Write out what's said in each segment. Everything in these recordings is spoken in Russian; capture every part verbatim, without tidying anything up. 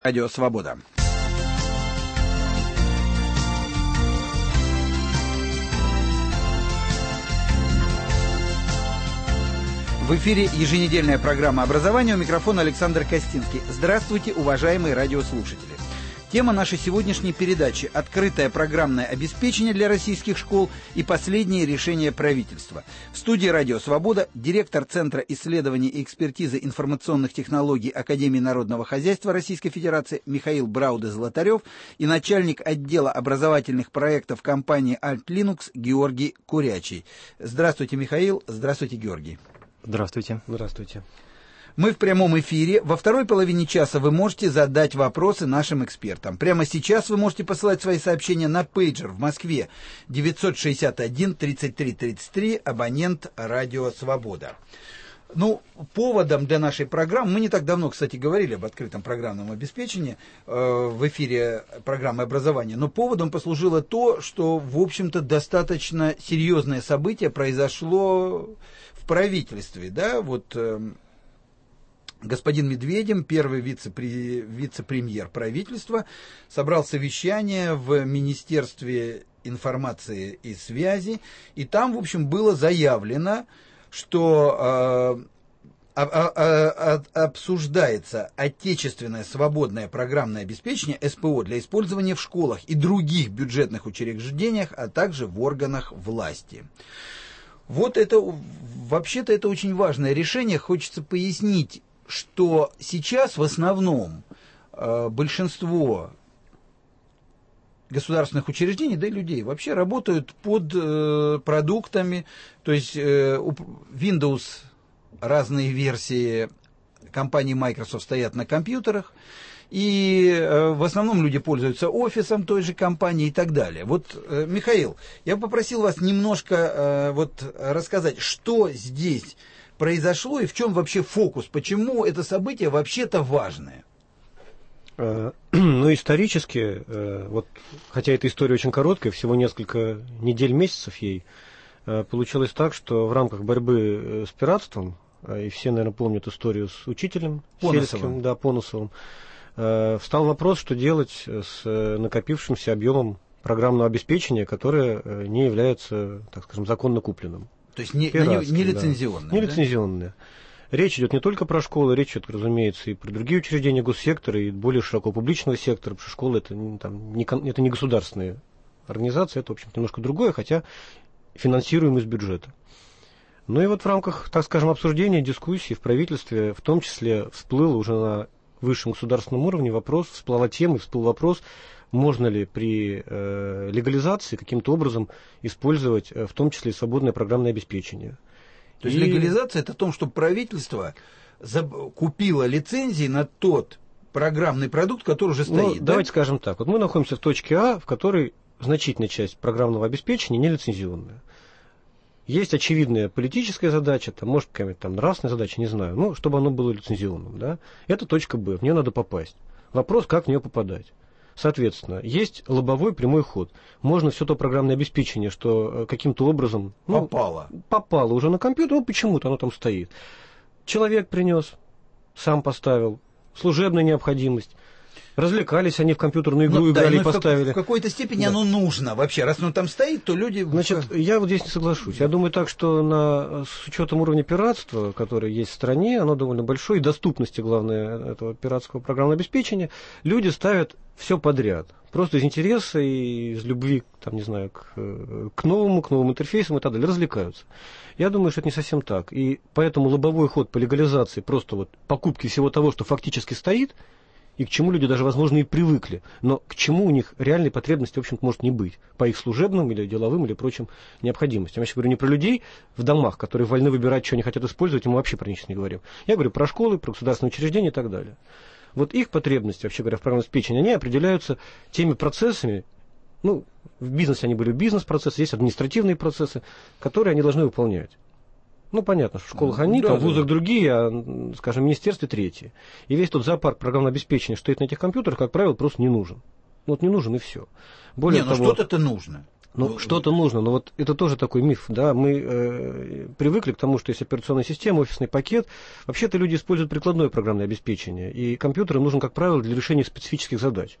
Радио Свобода. В эфире еженедельная программа образования. У микрофона Александр Костинский. Здравствуйте, уважаемые радиослушатели. Тема нашей сегодняшней передачи – открытое программное обеспечение для российских школ и последние решения правительства. В студии «Радио Свобода» директор Центра исследований и экспертизы информационных технологий Академии народного хозяйства Российской Федерации Михаил Брауде-Золотарев и начальник отдела образовательных проектов компании Alt Linux Георгий Курячий. Здравствуйте, Михаил. Здравствуйте, Георгий. Здравствуйте. Здравствуйте. Мы в прямом эфире. Во второй половине часа вы можете задать вопросы нашим экспертам. Прямо сейчас вы можете посылать свои сообщения на пейджер в Москве девятьсот шестьдесят один тридцать три тридцать три, абонент «Радио Свобода». Ну, поводом для нашей программы, мы не так давно, кстати, говорили об открытом программном обеспечении э, в эфире программы образования, но поводом послужило то, что, в общем-то, достаточно серьезное событие произошло в правительстве, да, вот... Э, Господин Медведев, первый вице-пре- вице-премьер правительства, собрал совещание в Министерстве информации и связи, и там, в общем, было заявлено, что э, а, а, а, обсуждается отечественное свободное программное обеспечение эс пэ о для использования в школах и других бюджетных учреждениях, а также в органах власти. Вот это, вообще-то, это очень важное решение. Хочется пояснить, что сейчас в основном э, большинство государственных учреждений, да и людей вообще работают под э, продуктами, то есть э, Windows, разные версии компании Microsoft стоят на компьютерах, и э, в основном люди пользуются офисом той же компании и так далее. Вот, э, Михаил, я попросил вас немножко э, вот, рассказать, что здесь произошло и в чем вообще фокус, почему это событие вообще-то важное? Ну, исторически, вот, хотя эта история очень короткая, всего несколько недель, месяцев ей, получилось так, что в рамках борьбы с пиратством, и все, наверное, помнят историю с учителем сельским, да, Понусовым, встал вопрос, что делать с накопившимся объемом программного обеспечения, которое не является, так скажем, законно купленным. То есть не, не, не лицензионное. Да. Не лицензионное. Речь идет не только про школы, речь идет, разумеется, и про другие учреждения госсектора, и более широко публичного сектора, потому что школы это, там, не, это не государственные организации, это, в общем-то, немножко другое, хотя финансируем из бюджета. Ну и вот в рамках, так скажем, обсуждения, дискуссий в правительстве, в том числе всплыл уже на высшем государственном уровне вопрос, всплыла тема, всплыл вопрос, можно ли при э, легализации каким-то образом использовать э, в том числе и свободное программное обеспечение. То есть и... легализация – это о том, что правительство заб... купило лицензии на тот программный продукт, который уже стоит. Ну, да? Давайте скажем так. Вот мы находимся в точке А, в которой значительная часть программного обеспечения не лицензионная. Есть очевидная политическая задача, там, может, какая-то там нравственная задача, не знаю, ну, чтобы оно было лицензионным. Да? Это точка Б, в нее надо попасть. Вопрос, как в нее попадать. Соответственно, есть лобовой прямой ход. Можно все то программное обеспечение, что каким-то образом... Ну, попало. Попало уже на компьютер, ну почему-то оно там стоит. Человек принес, сам поставил, служебная необходимость. Развлекались они в компьютерную игру, ну, играли да, и поставили. В какой-то степени да. оно нужно вообще. Раз оно там стоит, то люди... Значит, я вот здесь не соглашусь. Я думаю так, что на, с учетом уровня пиратства, которое есть в стране, оно довольно большое, и доступности, главное, этого пиратского программного обеспечения, люди ставят все подряд. Просто из интереса и из любви, там, не знаю, к, к новому, к новым интерфейсам и так далее, развлекаются. Я думаю, что это не совсем так. И поэтому лобовой ход по легализации просто вот покупки всего того, что фактически стоит, и к чему люди даже, возможно, и привыкли, но к чему у них реальной потребности, в общем-то, может не быть, по их служебным или деловым или прочим необходимостям. Я сейчас говорю не про людей в домах, которые вольны выбирать, что они хотят использовать, и мы вообще про них не говорим. Я говорю про школы, про государственные учреждения и так далее. Вот их потребности, вообще говоря, в программном обеспечении, они определяются теми процессами, ну, в бизнесе они были бизнес-процессы, есть административные процессы, которые они должны выполнять. Ну, понятно, что в школах они, да, там, в вузах да. другие, а, скажем, в министерстве третьи. И весь тот зоопарк программного обеспечения, что стоит на этих компьютерах, как правило, просто не нужен. Вот не нужен и все. Более не, ну того, что-то-то нужно. Ну, ну, что-то нужно, но вот это тоже такой миф, да, мы э, привыкли к тому, что есть операционная система, офисный пакет, вообще-то люди используют прикладное программное обеспечение, и компьютер нужен, как правило, для решения специфических задач.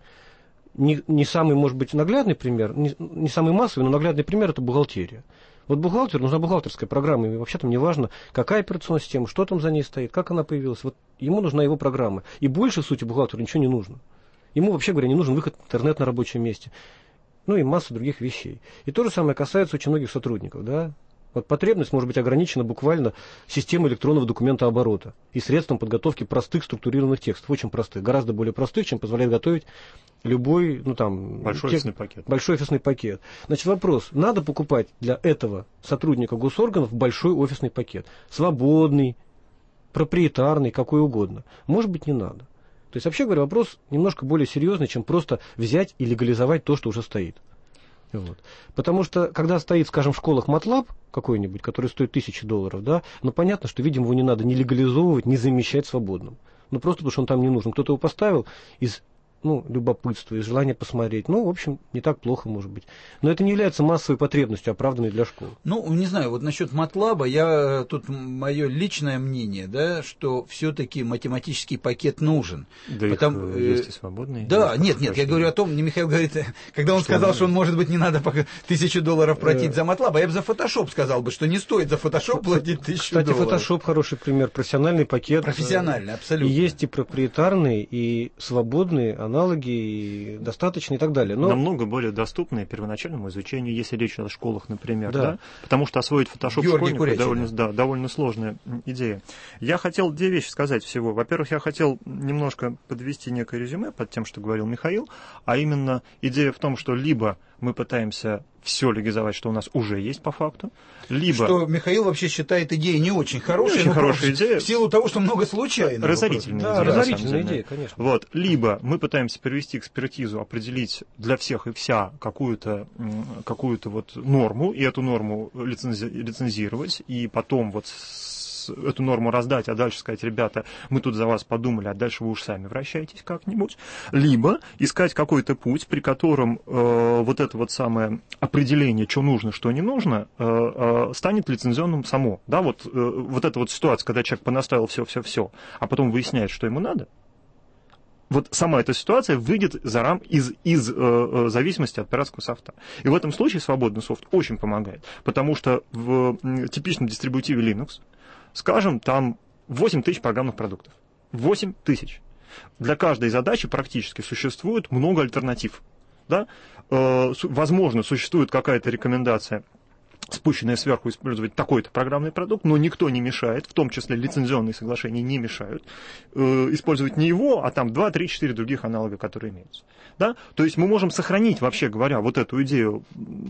Не, не самый, может быть, наглядный пример, не, не самый массовый, но наглядный пример – это бухгалтерия. Вот бухгалтеру нужна бухгалтерская программа, и вообще там не важно, какая операционная система, что там за ней стоит, как она появилась, вот ему нужна его программа, и больше, в сути, бухгалтеру ничего не нужно. Ему, вообще говоря, не нужен выход в интернет на рабочем месте. Ну и масса других вещей. И то же самое касается очень многих сотрудников. Да? Вот потребность может быть ограничена буквально системой электронного документооборота и средством подготовки простых структурированных текстов, очень простых, гораздо более простых, чем позволяет готовить любой, ну там... Большой текст, офисный пакет. Большой офисный пакет. Значит, вопрос, надо покупать для этого сотрудника госорганов большой офисный пакет? Свободный, проприетарный, какой угодно. Может быть, не надо. То есть, вообще говоря, вопрос немножко более серьезный, чем просто взять и легализовать то, что уже стоит. Вот. Потому что, когда стоит, скажем, в школах MATLAB какой-нибудь, который стоит тысячи долларов, да, ну, понятно, что, видимо, его не надо ни легализовывать, ни замещать свободным. Ну, просто потому что он там не нужен. Кто-то его поставил из... ну, любопытство и желание посмотреть. Ну, в общем, не так плохо, может быть. Но это не является массовой потребностью, оправданной для школы. Ну, не знаю, вот насчет MATLAB, я тут мое личное мнение, да, что все-таки математический пакет нужен. Да, Потому, их есть и свободные. Да, нет, нет, я говорю о том, не Михаил говорит, когда он что сказал, он... что он, может быть, не надо тысячу долларов платить за MATLAB, а я бы за Photoshop сказал бы, что не стоит за Photoshop платить тысячу долларов. Кстати, Photoshop хороший пример, профессиональный пакет. Профессиональный, абсолютно. И есть и проприетарные, и свободные аналоги, и достаточно, и так далее. Но... намного более доступные первоначальному изучению, если речь о школах, например, да. Да? Потому что освоить Photoshop школьнику довольно, да, довольно сложная идея. Я хотел две вещи сказать всего. Во-первых, я хотел немножко подвести некое резюме под тем, что говорил Михаил, а именно идея в том, что либо мы пытаемся все легализовать, что у нас уже есть по факту, либо... Что Михаил вообще считает идеей не очень хорошей, не очень хорошая идея. В силу того, что много случайно. Разорительная да, идея. Разорительная идея, конечно. Вот. Либо мы пытаемся провести экспертизу, определить для всех и вся какую-то, какую-то вот норму, и эту норму лицензи... лицензировать, и потом вот эту норму раздать, а дальше сказать, ребята, мы тут за вас подумали, а дальше вы уж сами вращайтесь как-нибудь. Либо искать какой-то путь, при котором э, вот это вот самое определение, что нужно, что не нужно, э, э, станет лицензионным само. Да, вот, э, вот эта вот ситуация, когда человек понаставил все-все-все, а потом выясняет, что ему надо, вот сама эта ситуация выйдет за рам из, из э, зависимости от пиратского софта. И в этом случае свободный софт очень помогает, потому что в типичном дистрибутиве Linux, скажем, там восемь тысяч программных продуктов. восемь тысяч. Для каждой задачи практически существует много альтернатив. Да? Э, возможно, существует какая-то рекомендация, спущенная сверху, использовать такой-то программный продукт, но никто не мешает, в том числе лицензионные соглашения не мешают, э, использовать не его, а там два, три, четыре других аналога, которые имеются. Да? То есть мы можем сохранить, вообще говоря, вот эту идею,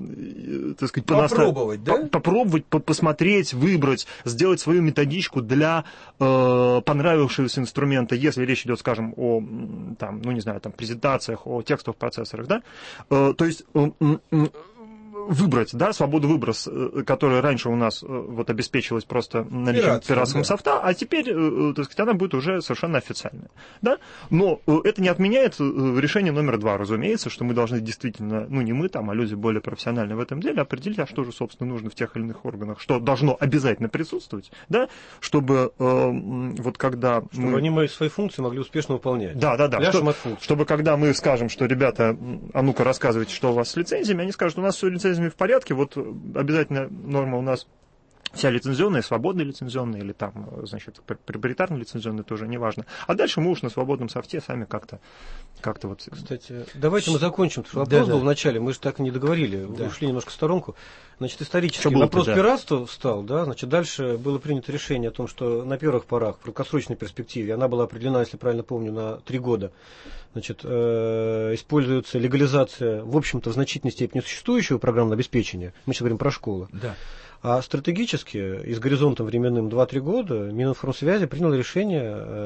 э, так сказать, попробовать, понастав... да? попробовать, по посмотреть, выбрать, сделать свою методичку для э, понравившегося инструмента, если речь идет, скажем, о там, ну, не знаю, там, презентациях, о текстовых процессорах. Да? Э, то есть... Э, э, выбрать, да, свободу выбора, которая раньше у нас вот обеспечивалась просто наличием пиратского да. софта, а теперь, так сказать, она будет уже совершенно официальная, да. Но это не отменяет решение номер два, разумеется, что мы должны действительно, ну не мы там, а люди более профессиональные в этом деле, определить, а что же, собственно, нужно в тех или иных органах, что должно обязательно присутствовать, да, чтобы э, вот когда чтобы мы... они свои функции могли успешно выполнять. Да, да, да. Что, чтобы когда мы скажем, что, ребята, а ну-ка рассказывайте, что у вас с лицензиями, они скажут, у нас все лицензиями в порядке, вот обязательно норма у нас вся лицензионная, свободная лицензионная или там, значит, проприетарная лицензионная тоже, неважно. А дальше мы уж на свободном софте сами как-то как-то вот... Кстати, давайте мы закончим. Вопрос да, был да. в начале, мы же так и не договорили, да. ушли немножко в сторонку. Значит, исторический вопрос да. пиратства встал, да, значит, дальше было принято решение о том, что на первых порах, в краткосрочной перспективе, она была определена, если правильно помню, на три года, значит, э, используется легализация, в общем-то, в значительной степени существующего программного обеспечения, мы сейчас говорим про школы, да. А стратегически, и с горизонтом временным два-три года, Мининформсвязи принял решение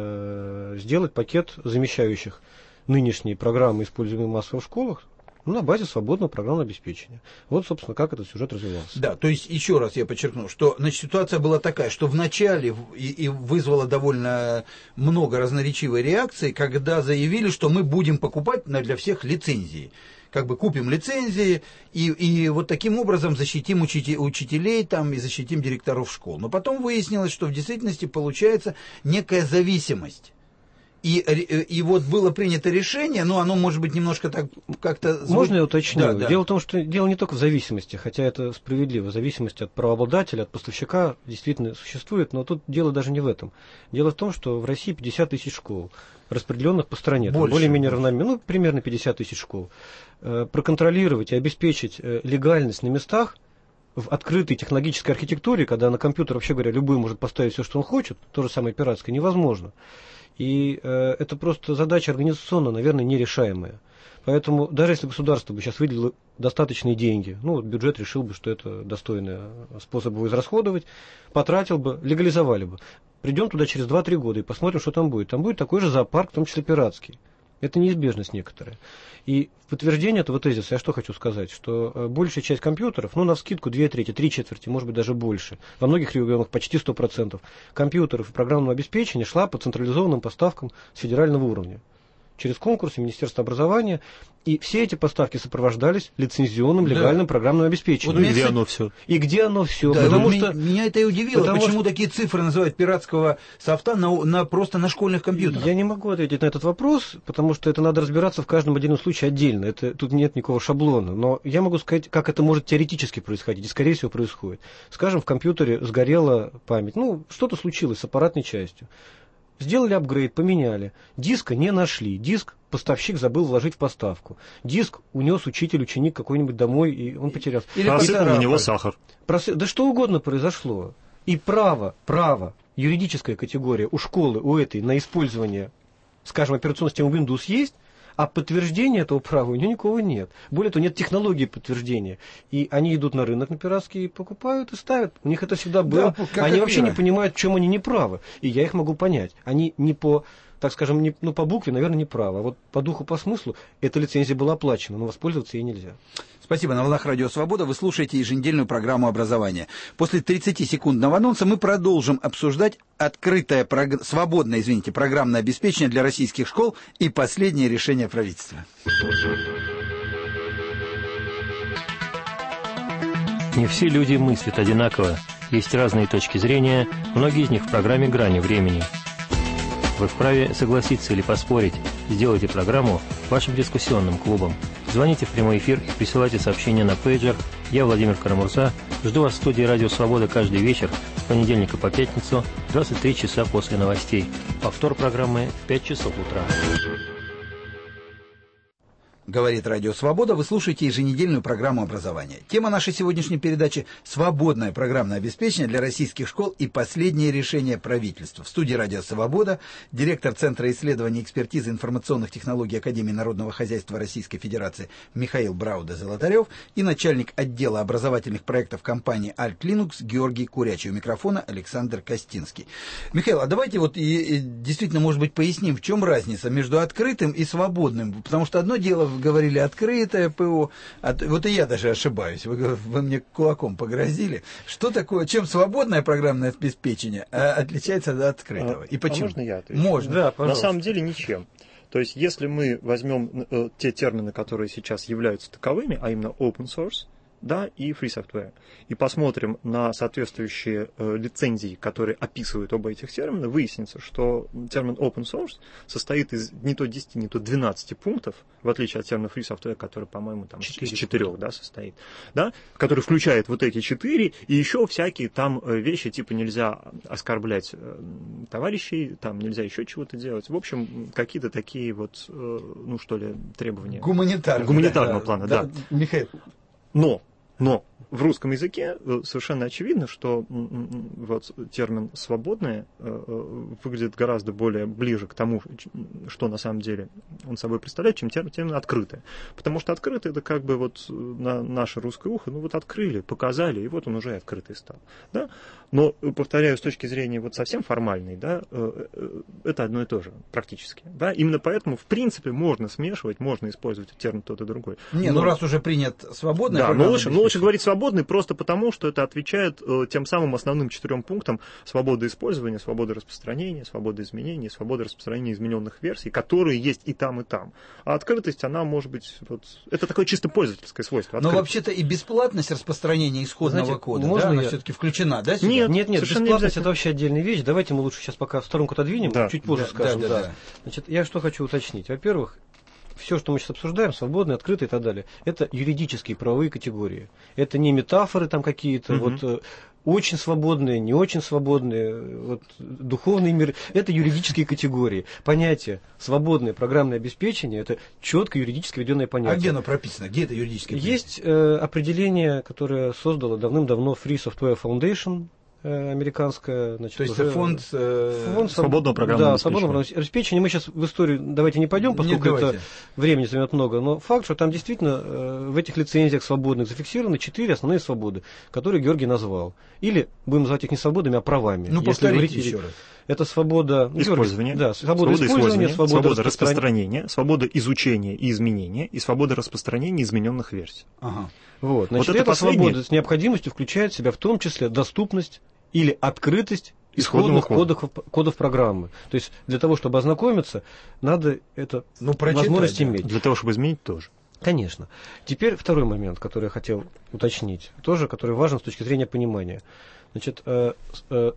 э, сделать пакет замещающих нынешние программы, используемые массово в школах, ну, на базе свободного программного обеспечения. Вот, собственно, как этот сюжет развивался. Да, то есть, еще раз я подчеркну, что значит, ситуация была такая, что вначале и, и вызвала довольно много разноречивой реакции, когда заявили, что мы будем покупать для всех лицензии. как бы купим лицензии и, и вот таким образом защитим учите, учителей там, и защитим директоров школ. Но потом выяснилось, что в действительности получается некая зависимость. И, и вот было принято решение, но оно может быть немножко так как-то... Можно я уточню? Да, да. Дело в том, что дело не только в зависимости, хотя это справедливо. Зависимость от правообладателя, от поставщика действительно существует, но тут дело даже не в этом. Дело в том, что в России пятьдесят тысяч школ, распределенных по стране, Больше, более-менее больше. равномерно, ну, примерно пятьдесят тысяч школ. Проконтролировать и обеспечить легальность на местах в открытой технологической архитектуре, когда на компьютер, вообще говоря, любой может поставить все, что он хочет, то же самое пиратское, невозможно. И э, это просто задача организационно, наверное, нерешаемая. Поэтому даже если государство бы сейчас выделило достаточные деньги, ну, вот бюджет решил бы, что это достойный способ его израсходовать, потратил бы, легализовали бы. Придем туда через два-три года и посмотрим, что там будет. Там будет такой же зоопарк, в том числе пиратский. Это неизбежность некоторая. И в подтверждение этого тезиса я что хочу сказать, что большая часть компьютеров, ну, навскидку две трети, три четверти, может быть, даже больше, во многих регионах почти сто процентов компьютеров и программного обеспечения шла по централизованным поставкам с федерального уровня. Через конкурсы Министерства образования, и все эти поставки сопровождались лицензионным легальным да. программным обеспечением. Вот и где кстати... оно все? И где оно все? Да, потому вот что... Меня это и удивило, потому почему что... такие цифры называют пиратского софта на, на, просто на школьных компьютерах. Я не могу ответить на этот вопрос, потому что это надо разбираться в каждом отдельном случае отдельно. Это, тут нет никакого шаблона. Но я могу сказать, как это может теоретически происходить, и скорее всего происходит. Скажем, в компьютере сгорела память. Ну, что-то случилось с аппаратной частью. Сделали апгрейд, поменяли. Диска не нашли. Диск поставщик забыл вложить в поставку. Диск унес учитель, ученик какой-нибудь домой, и он потерялся. Или просыпал на него сахар. Прос... Да что угодно произошло. И право, право, юридическая категория у школы, у этой, на использование, скажем, операционной системы Windows есть, а подтверждения этого права у нее никого нет. Более того, нет технологии подтверждения. И они идут на рынок на пиратский, покупают и ставят. У них это всегда было. Да, они вообще мира. не понимают, в чем они не правы. И я их могу понять. Они не по, так скажем, не, ну, по букве, наверное, не правы. А вот по духу, по смыслу, эта лицензия была оплачена, но воспользоваться ей нельзя. Спасибо. На волнах Радио Свобода вы слушаете еженедельную программу образования. После тридцатисекундного анонса мы продолжим обсуждать открытое, прог... свободное, извините, программное обеспечение для российских школ и последнее решение правительства. Не все люди мыслят одинаково. Есть разные точки зрения, многие из них в программе «Грани времени». Вы вправе согласиться или поспорить. Сделайте программу вашим дискуссионным клубом. Звоните в прямой эфир и присылайте сообщения на пейджер. Я Владимир Карамурза. Жду вас в студии Радио Свобода каждый вечер с понедельника по пятницу в двадцать три часа после новостей. Повтор программы в пять часов утра. Говорит Радио Свобода, вы слушаете еженедельную программу образования. Тема нашей сегодняшней передачи – свободное программное обеспечение для российских школ и последнее решение правительства. В студии Радио Свобода директор Центра исследований и экспертизы информационных технологий Академии народного хозяйства Российской Федерации Михаил Брауда-Золотарев и начальник отдела образовательных проектов компании Alt Linux Георгий Курячий. У микрофона Александр Костинский. Михаил, а давайте вот и, и действительно, может быть, поясним, в чем разница между открытым и свободным. Потому что одно дело... говорили открытое ПО, а, вот и я даже ошибаюсь, вы, вы мне кулаком погрозили. Что такое, чем свободное программное обеспечение а, отличается от открытого? А, и почему? А можно я отвечу? Можно. Да, пожалуйста. На самом деле ничем. То есть, если мы возьмем э, те термины, которые сейчас являются таковыми, а именно open source, да, и free software, и посмотрим на соответствующие э, лицензии, которые описывают оба этих термина, выяснится, что термин open source состоит из не то десяти, не то двенадцати пунктов, в отличие от термина free software, который, по-моему, там из четырех, да, состоит, да, который включает вот эти четыре, и еще всякие там вещи, типа нельзя оскорблять э, товарищей, там нельзя еще чего-то делать. В общем, какие-то такие вот, э, ну что ли, требования. Гуманитарного, Гуманитарного да, плана, да. да. Михаил. Но, но в русском языке совершенно очевидно, что вот термин «свободное» выглядит гораздо более ближе к тому, что на самом деле он собой представляет, чем термин «открытое». Потому что открытое — это как бы вот на наше русское ухо, ну вот открыли, показали, и вот он уже открытый стал. Да? Но, повторяю, с точки зрения вот совсем формальной, да, это одно и то же практически. Да? Именно поэтому, в принципе, можно смешивать, можно использовать термин тот и другой. Не, но, ну раз уже принят свободное да, но лучше, но лучше говорить свободный просто потому, что это отвечает э, тем самым основным четырем пунктам: свобода использования, свобода распространения, свобода изменения, свобода распространения измененных версий, которые есть и там, и там. А открытость, она может быть... Вот, это такое чисто пользовательское свойство. Но вообще-то и бесплатность распространения исходного Знаете, кода, можно да, она я... все-таки включена, да, сюда? Нет, Нет, нет, совершенно бесплатность это вообще отдельная вещь. Давайте мы лучше сейчас пока в сторонку отодвинем, Да. чуть позже Да, скажем. да, да, да. да. Значит, я что хочу уточнить. Во-первых, все, что мы сейчас обсуждаем, свободное, открытое и так далее, это юридические правовые категории. Это не метафоры там какие-то, Мгм. вот э, очень свободные, не очень свободные, вот, духовный мир. Это юридические категории. Понятие свободное программное обеспечение, это четко юридически введенное понятие. А где оно прописано? Где это юридическое? Есть э, определение, которое создало давным-давно Free Software Foundation, э, американское. Значит, То есть уже- это фонд... э, Фонд свободного программного да, обеспечения. свободного программного обеспечения. Мы сейчас в историю давайте не пойдем, Нет, поскольку давайте. это времени займет много. Но факт, что там действительно э, в этих лицензиях свободных зафиксированы четыре основные свободы, которые Георгий назвал. Или будем называть их не свободами, а правами. Ну, Если повторите говорить- еще раз. Это свобода Использования, Да, свобода, использования, свобода, свобода распространения. распространения, свобода изучения и изменения, и свобода распространения измененных версий. Ага. Вот, значит, это эта последнее. свобода с необходимостью включает в себя в том числе доступность или открытость Исходного исходных кодов, кодов программы. То есть для того, чтобы ознакомиться, надо это Ну, прочитать, возможность да. иметь. Для того, чтобы изменить, тоже. Конечно. Теперь второй момент, который я хотел уточнить, тоже который важен с точки зрения понимания. Значит, э, э,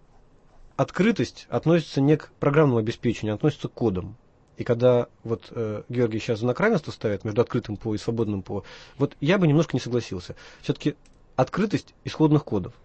открытость относится не к программному обеспечению, а относится к кодам. И когда вот э, Георгий сейчас знак равенства ставит между открытым ПО и свободным ПО, вот я бы немножко не согласился. Все-таки открытость исходных кодов,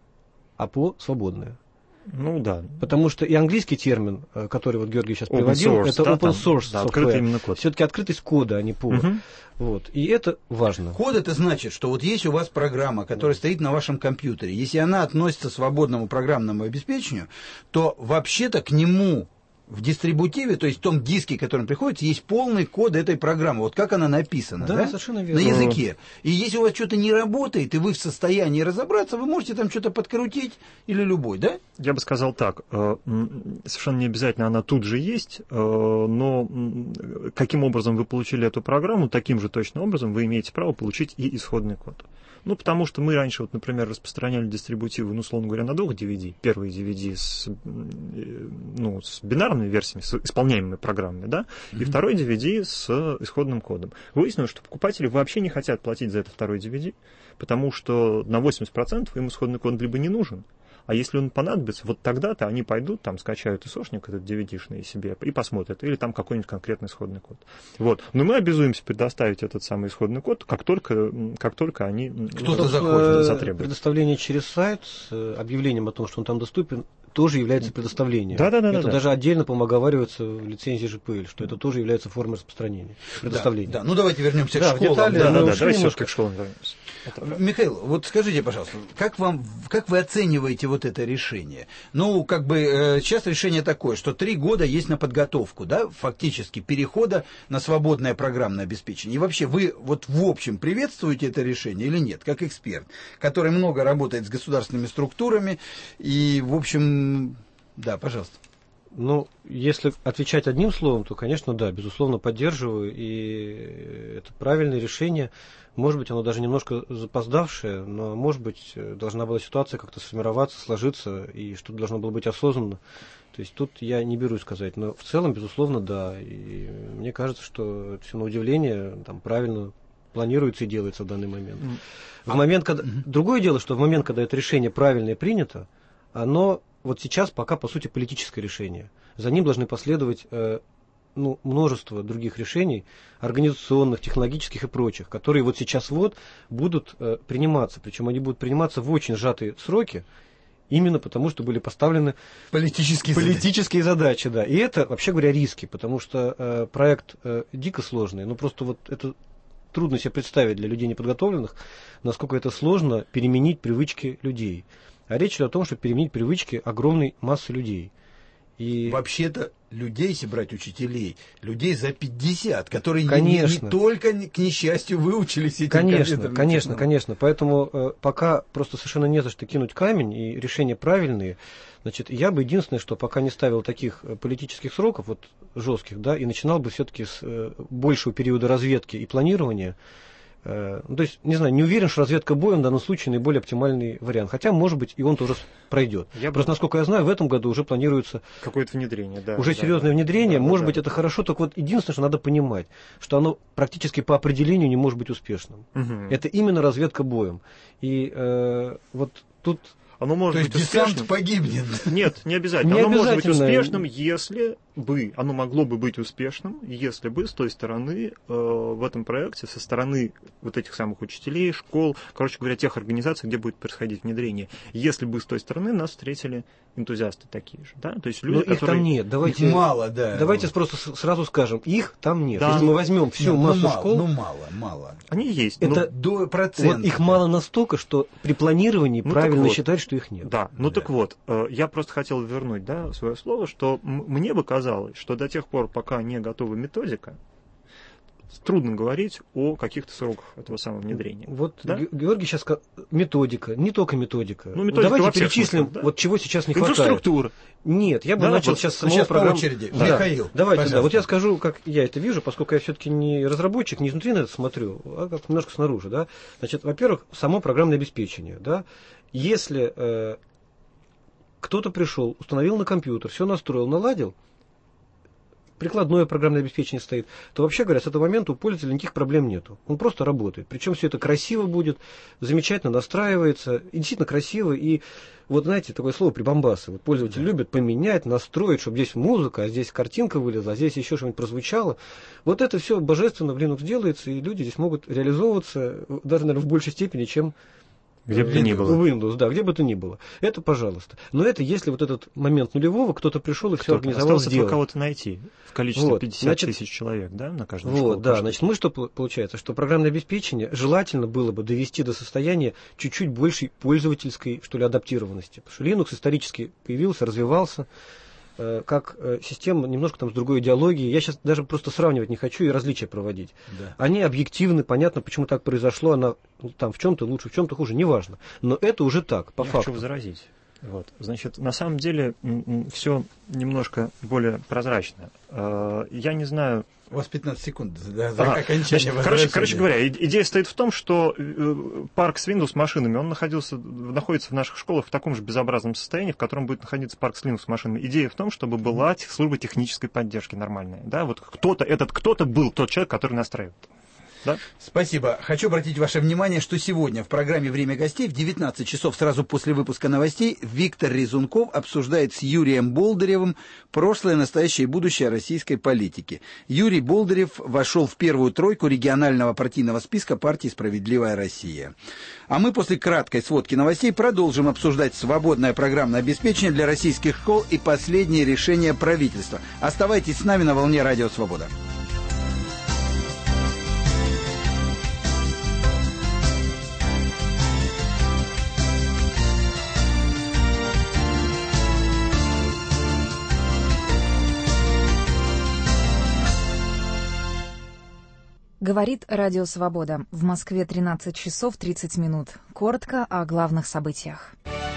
а ПО свободное. Ну да. Потому что и английский термин, э, который вот Георгий сейчас Open приводил, source, это да, open там, source да, software. открытый именно код. Все-таки открытость кода, а не ПО. Мгм. Вот. И это важно. Код это значит, что вот есть у вас программа, которая стоит на вашем компьютере. Если она относится к свободному программному обеспечению, то вообще-то к нему в дистрибутиве, то есть в том диске, который приходит, есть полный код этой программы. Вот как она написана, Да, да? совершенно На верно. языке. И если у вас что-то не работает, и вы в состоянии разобраться, вы можете там что-то подкрутить или любой, да? Я бы сказал так, э, м, совершенно не обязательно она тут же есть, э, но м, каким образом вы получили эту программу, таким же точно образом вы имеете право получить и исходный код. Ну, потому что мы раньше, вот, например, распространяли дистрибутивы, ну, условно говоря, на двух ди ви ди. Первые ди ви ди с, м, ну, с бинарными версиями, с исполняемыми программами, да, и второй ди ви ди с исходным кодом. Выяснилось, что покупатели вообще не хотят платить за это второй ди ви ди, потому что на восемьдесят процентов им исходный код либо не нужен, а если он понадобится, вот тогда-то они пойдут, там скачают исошник этот ди ви ди-шный себе и посмотрят, или там какой-нибудь конкретный исходный код. Вот. Но мы обязуемся предоставить этот самый исходный код, как только, м, как только они м, Кто-то ну, захочет, затребуют. Предоставление через сайт с э, объявлением о том, что он там доступен, тоже является предоставлением. Да-да-да-да-да. Это даже отдельно, по-моему, оговаривается в лицензии жи пи эл, что это тоже является формой распространения, предоставления. Да, да. Ну давайте вернемся Да, к в школам. детали, Да, мы да, да, ушли давайте немножко. все-таки к школам вернемся. Это правда. Михаил, вот скажите, пожалуйста, как вам, как вы оцениваете вот это решение? Ну, как бы э, сейчас решение такое, что три года есть на подготовку, да, фактически перехода на свободное программное обеспечение. И вообще вы вот в общем приветствуете это решение или нет, как эксперт, который много работает с государственными структурами и, в общем, да, пожалуйста. Ну, если отвечать одним словом, то, конечно, да, безусловно, поддерживаю, и это правильное решение. Может быть, оно даже немножко запоздавшее, но, может быть, должна была ситуация как-то сформироваться, сложиться, и что-то должно было быть осознанно. То есть тут я не берусь сказать, но в целом, безусловно, да. И мне кажется, что это все на удивление там, правильно планируется и делается в данный момент. В момент, когда... Другое дело, что в момент, когда это решение правильное принято, оно вот сейчас пока, по сути, политическое решение. За ним должны последовать э, ну, множество других решений, организационных, технологических и прочих, которые вот сейчас вот будут э, приниматься. Причем они будут приниматься в очень сжатые сроки, именно потому, что были поставлены Политические, политические задачи. Да. И это, вообще говоря, риски, потому что э, проект э, дико сложный. Ну, просто вот это трудно себе представить для людей неподготовленных, насколько это сложно переменить привычки людей. А речь идет о том, чтобы переменить привычки огромной массы людей. И... Вообще-то людей, если брать учителей, людей за пятьдесят, которые не, Конечно. не только к несчастью выучились этим Конечно, компьютерным конечно, технологиям. конечно. Поэтому э, пока просто совершенно не за что кинуть камень, и решения правильные. Значит, я бы единственное, что пока не ставил таких э, политических сроков, вот жестких, да, и начинал бы все-таки с э, большего периода разведки и планирования. Э, ну, то есть, не знаю, не уверен, что разведка боем в данном случае наиболее оптимальный вариант. Хотя, может быть, и он тоже пройдет. Я Просто, бы... насколько я знаю, в этом году уже планируется какое-то внедрение, да. Уже да, серьезное да, внедрение. да, может да, быть, да. это хорошо, только вот единственное, что надо понимать, что оно практически по определению не может быть успешным. Угу. Это именно разведка боем. И э, вот тут... Оно может То быть есть десант успешным. погибнет. Нет, не обязательно. Не оно может быть обязательно. успешным, если бы, оно могло бы быть успешным, если бы с той стороны э, в этом проекте, со стороны вот этих самых учителей, школ, короче говоря, тех организаций, где будет происходить внедрение, если бы с той стороны нас встретили энтузиасты такие же, да, то есть люди, Но их которые... там нет. Давайте, Их мало, да. Давайте просто с- сразу скажем, их там нет. Да. Если мы возьмем всю Ну, массу мало, школ, ну мало, мало. Они есть. Это- но- До процента. вот их мало настолько, что при планировании Ну, правильно так вот. считать, что их нет. Да, ну Да. так вот, э, я просто хотел вернуть, да, свое слово, что м- мне бы казалось, что до тех пор, пока не готова методика, трудно говорить о каких-то сроках этого самого внедрения. Вот Да? Ге- Георгий сейчас сказал, методика, не только методика. Ну, методика во Давайте всех перечислим, смыслах, да. вот чего сейчас не хватает. Инфраструктура. Нет, я бы Да, начал вот сейчас с Ну, самого сейчас по программ- очереди. Да. Михаил, Давайте, да. Вот пожалуйста. я скажу, как я это вижу, поскольку я все-таки не разработчик, не изнутри на это смотрю, а как немножко снаружи. Да? Значит, во-первых, само программное обеспечение. Да? Если э, кто-то пришел, установил на компьютер, все настроил, наладил, прикладное программное обеспечение стоит, то вообще говоря, с этого момента у пользователя никаких проблем нету. Он просто работает. Причем все это красиво будет, замечательно настраивается, и действительно красиво. И вот знаете, такое слово прибамбасы. Вот пользователь любит поменять, настроить, чтобы здесь музыка, а здесь картинка вылезла, а здесь еще что-нибудь прозвучало. Вот это все божественно в Linux делается, и люди здесь могут реализовываться даже, наверное, в большей степени, чем Где бы то ни было. Windows, да, где бы то ни было. Это пожалуйста. Но это если вот этот момент нулевого, кто-то пришел и все Кто-то организовал, остался сделал. кого-то найти в количестве Вот, пятьдесят значит, тысяч человек, да, на каждом Вот, да, значит, мы что пол- получается, что программное обеспечение желательно было бы довести до состояния чуть-чуть большей пользовательской, что ли, адаптированности. Потому что Linux исторически появился, развивался э, как э, система немножко там с другой идеологией. Я сейчас даже просто сравнивать не хочу и различия проводить. Да. Они объективны, понятно, почему так произошло, она ну, там в чем-то лучше, в чем-то хуже, неважно. Но это уже так, по Я факту. хочу возразить. Вот. Значит, на самом деле все немножко более прозрачно. Э, Я не знаю. У вас пятнадцать секунд до, до Ага, окончания значит, короче, возрождения. короче говоря, и- идея стоит в том, что э, парк с Windows машинами, он находился, находится в наших школах в таком же безобразном состоянии, в котором будет находиться парк с Linux машинами. Идея в том, чтобы была тех- служба технической поддержки нормальная. Да? Вот кто-то, этот кто-то был тот человек, который настраивает. Да? Спасибо. Хочу обратить ваше внимание, что сегодня в программе «Время гостей» в девятнадцать часов сразу после выпуска новостей Виктор Резунков обсуждает с Юрием Болдыревым прошлое, настоящее и будущее российской политики. Юрий Болдырев вошел в первую тройку регионального партийного списка партии «Справедливая Россия». А мы после краткой сводки новостей продолжим обсуждать свободное программное обеспечение для российских школ и последние решения правительства. Оставайтесь с нами на волне Радио Свобода. Говорит Радио Свобода. В Москве тринадцать часов тридцать минут. Коротко о главных событиях.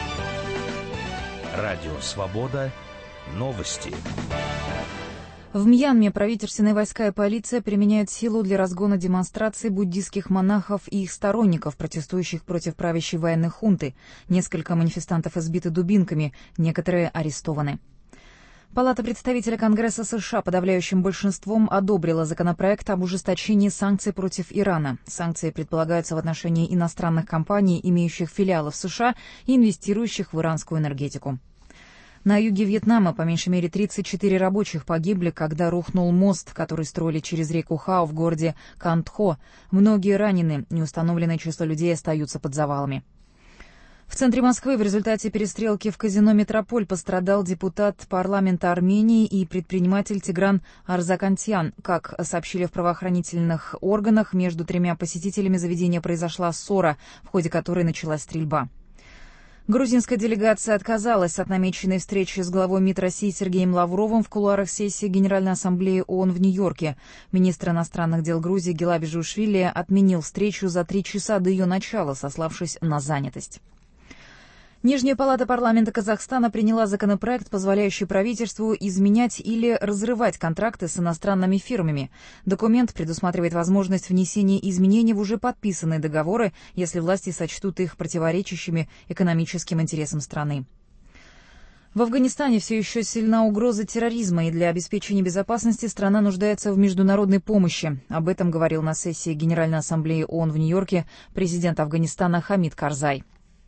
Радио Свобода. Новости. В Мьянме правительственные войска и полиция применяют силу для разгона демонстраций буддистских монахов и их сторонников, протестующих против правящей военной хунты. Несколько манифестантов избиты дубинками, некоторые арестованы. Палата представителей Конгресса США подавляющим большинством одобрила законопроект об ужесточении санкций против Ирана. Санкции предполагаются в отношении иностранных компаний, имеющих филиалы в США и инвестирующих в иранскую энергетику. На юге Вьетнама по меньшей мере тридцать четыре рабочих погибли, когда рухнул мост, который строили через реку Хао в городе Кантхо. Многие ранены, неустановленное число людей остаются под завалами. В центре Москвы в результате перестрелки в казино «Метрополь» пострадал депутат парламента Армении и предприниматель Тигран Арзакантьян. Как сообщили в правоохранительных органах, между тремя посетителями заведения произошла ссора, в ходе которой началась стрельба. Грузинская делегация отказалась от намеченной встречи с главой МИД России Сергеем Лавровым в кулуарах сессии Генеральной ассамблеи ООН в Нью-Йорке. Министр иностранных дел Грузии Гелаби Жушвили отменил встречу за три часа до ее начала, сославшись на занятость. Нижняя палата парламента Казахстана приняла законопроект, позволяющий правительству изменять или разрывать контракты с иностранными фирмами. Документ предусматривает возможность внесения изменений в уже подписанные договоры, если власти сочтут их противоречащими экономическим интересам страны. В Афганистане все еще сильна угроза терроризма, и для обеспечения безопасности страна нуждается в международной помощи. Об этом говорил на сессии Генеральной ассамблеи ООН в Нью-Йорке президент Афганистана Хамид Карзай.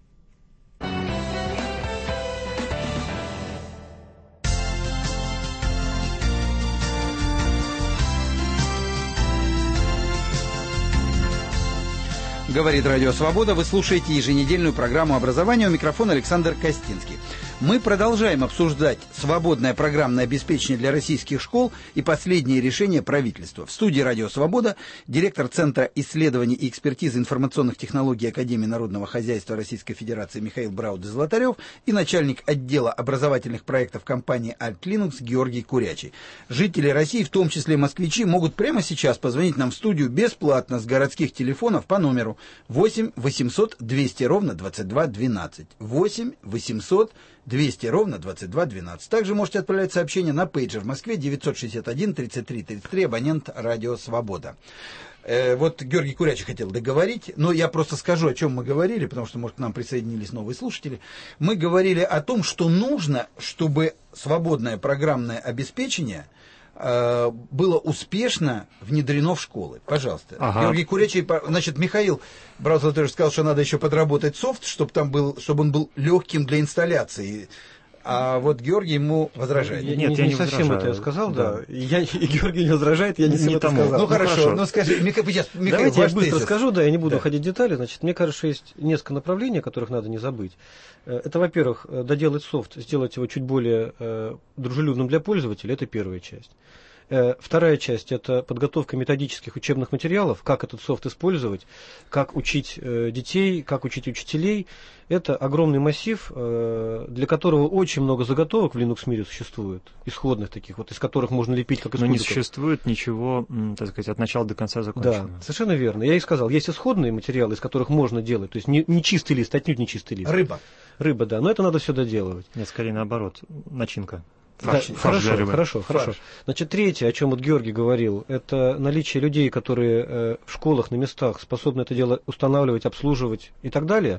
Говорит Радио Свобода. Вы слушаете еженедельную программу образования. У микрофона Александр Костинский. Мы продолжаем обсуждать свободное программное обеспечение для российских школ и последние решения правительства. В студии Радио Свобода директор Центра исследований и экспертизы информационных технологий Академии народного хозяйства Российской Федерации Михаил Брауде-Золотарев и начальник отдела образовательных проектов компании Alt-Linux Георгий Курячий. Жители России, в том числе москвичи, могут прямо сейчас позвонить нам в студию бесплатно с городских телефонов по номеру восемь восемьсот двести ровно двадцать два двенадцать. восемь восемьсот двести ровно двадцать два двенадцать. Также можете отправлять сообщение на пейджер в Москве девятьсот шестьдесят один тридцать три тридцать три, абонент Радио Свобода. Э, вот Георгий Курячий хотел договорить, но я просто скажу, о чем мы говорили, потому что, может, к нам присоединились новые слушатели. Мы говорили о том, что нужно, чтобы свободное программное обеспечение было успешно внедрено в школы. Пожалуйста. Ага. Георгий Курячий, значит, Михаил Брауде сказал, что надо еще подработать софт, чтобы там был, чтобы он был легким для инсталляции. А вот Георгий ему возражает. Я, Нет, не, я не, не совсем возражаю. Это я сказал, да. да. Я, и Георгий не возражает, я не, не это сказал. Ну, ну хорошо, хорошо. Ну скажи, Михаил, сейчас, Михаил, давайте я быстро тезис. скажу, да, я не буду да. уходить в детали. Значит, мне кажется, что есть несколько направлений, о которых надо не забыть. Это, во-первых, доделать софт, сделать его чуть более э, дружелюбным для пользователя, это первая часть. Вторая часть – это подготовка методических учебных материалов, как этот софт использовать, как учить детей, как учить учителей. Это огромный массив, для которого очень много заготовок в Linux мире существует, исходных таких, вот, из которых можно лепить как из Но кубиков. не существует ничего, так сказать, от начала до конца законченного. Да, совершенно верно. Я и сказал, есть исходные материалы, из которых можно делать, то есть не, не чистый лист, отнюдь не чистый лист. Рыба. Рыба, да, но это надо все доделывать. Нет, скорее наоборот, начинка. Фарш, да, фарш хорошо, хорошо, хорошо. Значит, третье, о чем вот Георгий говорил, это наличие людей, которые э, в школах, на местах способны это дело устанавливать, обслуживать и так далее.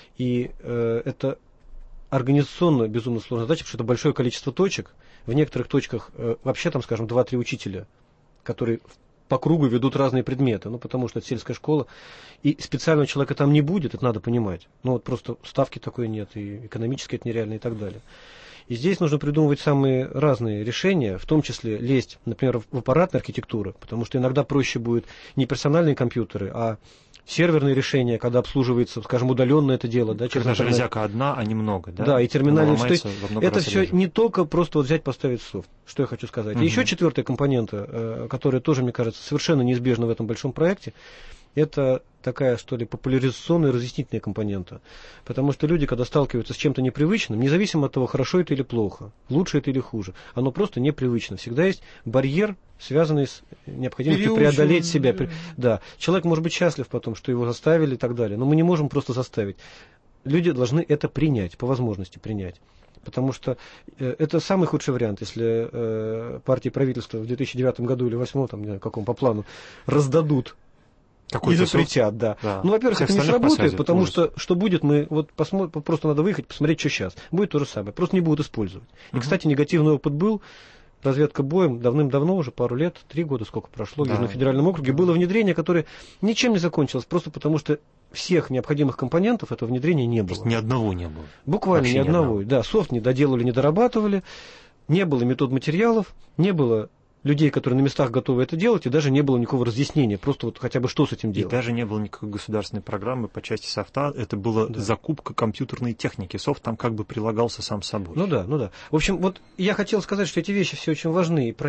И э, это организационно безумно сложная задача, потому что это большое количество точек. В некоторых точках э, вообще там, скажем, два-три учителя, которые по кругу ведут разные предметы, ну, потому что это сельская школа. И специального человека там не будет, это надо понимать. Ну, вот просто ставки такой нет, и экономически это нереально и так далее. И здесь нужно придумывать самые разные решения, в том числе лезть, например, в аппаратную архитектуру, потому что иногда проще будет не персональные компьютеры, а серверные решения, когда обслуживается, скажем, удаленно это дело. Да, когда железяка одна, а не много. Да, да, и терминальные. То есть это все реже. Не только просто вот взять, поставить софт. Что я хочу сказать. Угу. И еще четвертая компонента, которая тоже, мне кажется, совершенно неизбежна в этом большом проекте, это такая, что ли, популяризационная разъяснительная компонента. Потому что люди, когда сталкиваются с чем-то непривычным, независимо от того, хорошо это или плохо, лучше это или хуже, оно просто непривычно. Всегда есть барьер, связанный с необходимостью преодолеть себя. Да. Человек может быть счастлив потом, что его заставили и так далее, но мы не можем просто заставить. Люди должны это принять, по возможности принять. Потому что э, это самый худший вариант, если э, партии правительства в две тысячи девятом году или две тысячи восьмом, там, не знаю, каком по плану, раздадут и запретят, да. да. Ну, во-первых, это не сработает, потому ужас. что что будет, мы вот посмотрим, просто надо выехать, посмотреть, что сейчас. Будет то же самое, просто не будут использовать. И, uh-huh. кстати, негативный опыт был. Разведка боем давным-давно, уже пару лет, три года сколько прошло, в да. Южном федеральном округе, было внедрение, которое ничем не закончилось, просто потому что всех необходимых компонентов этого внедрения не было. Ни одного не было. Буквально ни одного. одного. Да, софт не доделали, не дорабатывали, не было метод материалов, не было людей, которые на местах готовы это делать, и даже не было никакого разъяснения, просто вот хотя бы что с этим делать. И даже не было никакой государственной программы по части софта, это была да. закупка компьютерной техники, софт там как бы прилагался сам собой. Ну да, ну да. В общем, вот я хотел сказать, что эти вещи все очень важны, и про них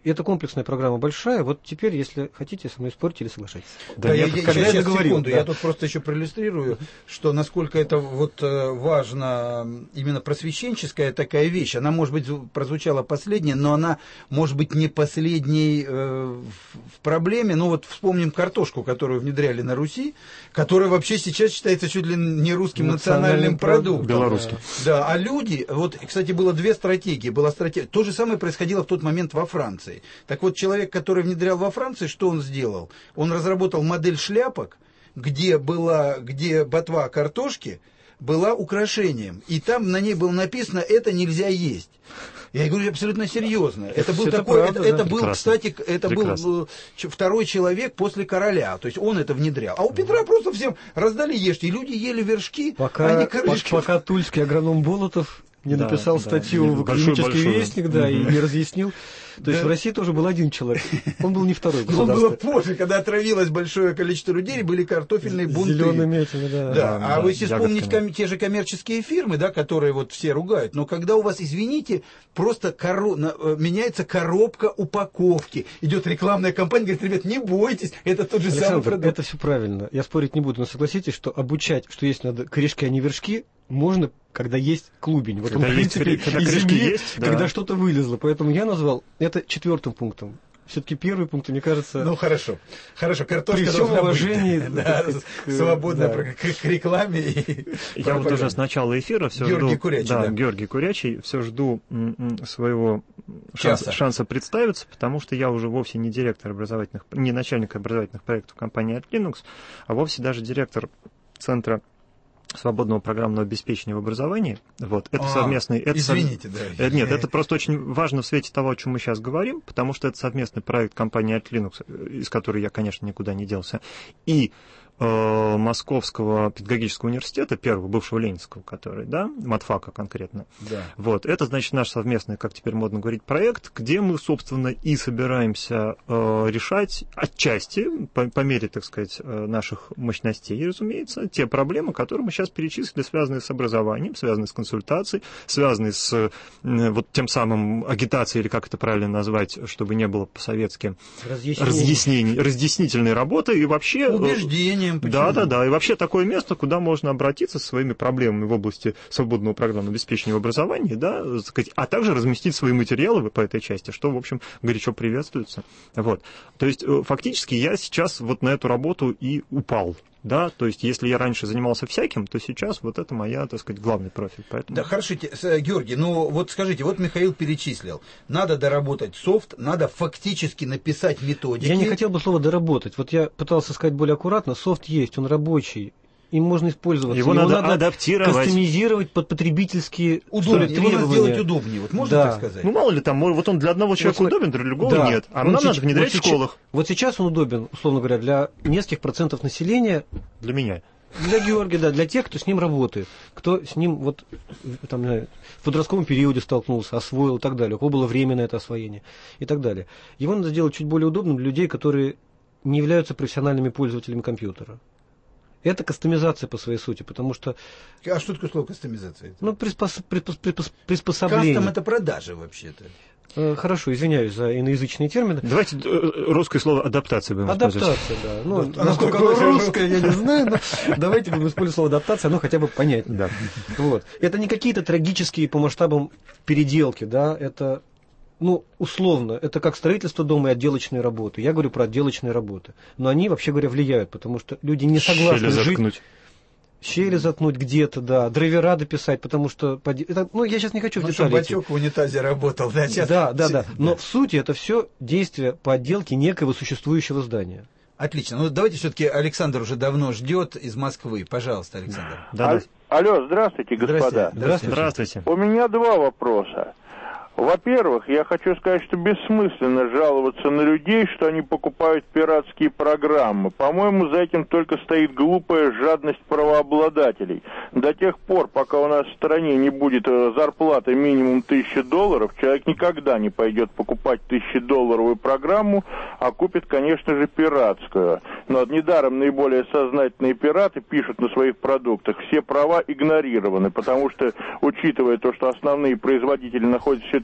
эта комплексная программа большая. Вот теперь, если хотите, со мной спорьте или соглашайтесь. Да, да я, я, я, сейчас, говорю, секунду, да. я тут просто еще проиллюстрирую, что насколько это вот важно, именно просвещенческая такая вещь. Она, может быть, прозвучала последняя, но она, может быть, не последней э, в, в проблеме. Ну вот вспомним картошку, которую внедряли на Руси, которая вообще сейчас считается чуть ли не русским национальным, национальным продуктом. Белорусским. Да, а люди, вот, кстати, было две стратегии. Была стратегия. То же самое происходило в тот момент во Франции. Так вот, человек, который внедрял во Франции, что он сделал? Он разработал модель шляпок, где была, где ботва картошки была украшением. И там на ней было написано «это нельзя есть». Я говорю абсолютно серьезно. Это был это такой, правда, это, да. это был, кстати, это Прекрасно. был второй человек после короля. То есть он это внедрял. А у Петра просто всем раздали ешьте. И люди ели вершки, пока, а не корешки. Пока тульский агроном Болотов не да, написал да, статью в «Экономический вестник», да, и не разъяснил. То есть Да. в России тоже был один человек. Он был не второй. Он было позже, когда отравилось большое количество людей, были картофельные бунты. Зелеными этими, да. Да, Да, а да, вы если вспомните ягодками. ком- те же коммерческие фирмы, да, которые вот все ругают, но когда у вас, извините, просто коро- на- э, меняется коробка упаковки, идет рекламная кампания, говорит, ребят, не бойтесь, это тот же самый Александр, продукт. это все правильно. Я спорить не буду, но согласитесь, что обучать, что есть надо корешки, а не вершки, можно, когда есть клубень. Вот Когда он, в есть принципе, коре- когда из корешки земли, есть, да. когда что-то вылезло. Поэтому я назвал это четвертым пунктом. Все-таки первый пункт, мне кажется... Ну хорошо, хорошо, картошка При всем должна уважении, быть, да, да, к- свободно да. к, к рекламе. И Я вот уже с начала эфира все Георгий жду... Курячий, да, да. Георгий Курячий, все жду м, м, своего шанса, Часа. шанса представиться, потому что я уже вовсе не директор образовательных, не начальник образовательных проектов компании Arch Linux, а вовсе даже директор Центра свободного программного обеспечения в образовании. Вот, это А, совместный... Это извините, сов... да. Э, Нет, это просто очень важно в свете того, о чем мы сейчас говорим, потому что это совместный проект компании Arch Linux, из которой я, конечно, никуда не делся, и э, Московского педагогического университета, первого, бывшего Ленинского, который, да, матфака конкретно. Да. Вот, это, значит, наш совместный, как теперь модно говорить, проект, где мы, собственно, и собираемся э, решать отчасти, по, по мере, так сказать, э, наших мощностей, разумеется, те проблемы, которые мы сейчас перечислили, связанные с образованием, связанные с консультацией, связанные с э, вот тем самым агитацией, или как это правильно назвать, чтобы не было по-советски Разъяснение. разъяснений, разъяснительной работы и вообще... э, Убеждением. почему? Да, да, да. И вообще такое место, куда можно обратиться со своими проблемами в области свободного программного обеспечения в образовании, да, так сказать, а также разместить свои материалы по этой части, что, в общем, горячо приветствуется. Вот. То есть, фактически, я сейчас вот на эту работу и упал. Да, то есть, если я раньше занимался всяким, то сейчас вот это моя, так сказать, главный профиль. Поэтому... Да, хорошо, Георгий, ну вот скажите, вот Михаил перечислил, надо доработать софт, надо фактически написать методики. Я не хотел бы слово «доработать». Вот я пытался сказать более аккуратно. Софт есть, он рабочий. Им можно использоваться. Его, Его надо, надо адаптировать. Кастомизировать под потребительские удобнее, требования. его надо сделать удобнее, вот можно да. так сказать? Ну, мало ли там, вот он для одного человека вот, удобен, для другого да. нет. А он нам сейчас, надо внедрять вот в школах. Вот сейчас он удобен, условно говоря, для нескольких процентов населения. Для меня. Для Георгия, да, для тех, кто с ним работает, кто с ним вот там, в подростковом периоде столкнулся, освоил и так далее, у кого было время на это освоение и так далее. Его надо сделать чуть более удобным для людей, которые не являются профессиональными пользователями компьютера. Это кастомизация по своей сути, потому что... А что такое слово кастомизация? Ну, приспос... Приспос... Приспос... приспособление. Кастом — это продажа вообще-то. Хорошо, извиняюсь за иноязычные термины. Давайте русское слово адаптация будем использовать. Адаптация, да. Ну, а насколько оно русское, я не знаю, но давайте будем использовать слово адаптация, оно хотя бы понятно. Да. Вот. Это не какие-то трагические по масштабам переделки, да, это, ну, условно, это как строительство дома и отделочные работы. Я говорю про отделочные работы. Но они, вообще говоря, влияют, потому что люди не согласны Щели жить... заткнуть. Щели заткнуть где-то, да, драйвера дописать, потому что... Это, ну, я сейчас не хочу в ну, детали чтобы идти. бачок в унитазе работал. Да, сейчас... да, да, да. Но в сути это все действия по отделке некого существующего здания. Отлично. Ну, давайте все-таки Александр уже давно ждет из Москвы. Пожалуйста, Александр. Да, да. Алло, здравствуйте, господа. Здравствуйте. Здравствуйте. У меня два вопроса. Во-первых, я хочу сказать, что бессмысленно жаловаться на людей, что они покупают пиратские программы. По-моему, за этим только стоит глупая жадность правообладателей. До тех пор, пока у нас в стране не будет зарплаты минимум тысяча долларов, человек никогда не пойдет покупать тысячедолларовую программу, а купит, конечно же, пиратскую. Но недаром наиболее сознательные пираты пишут на своих продуктах: все права игнорированы, потому что, учитывая то, что основные производители находятся все-таки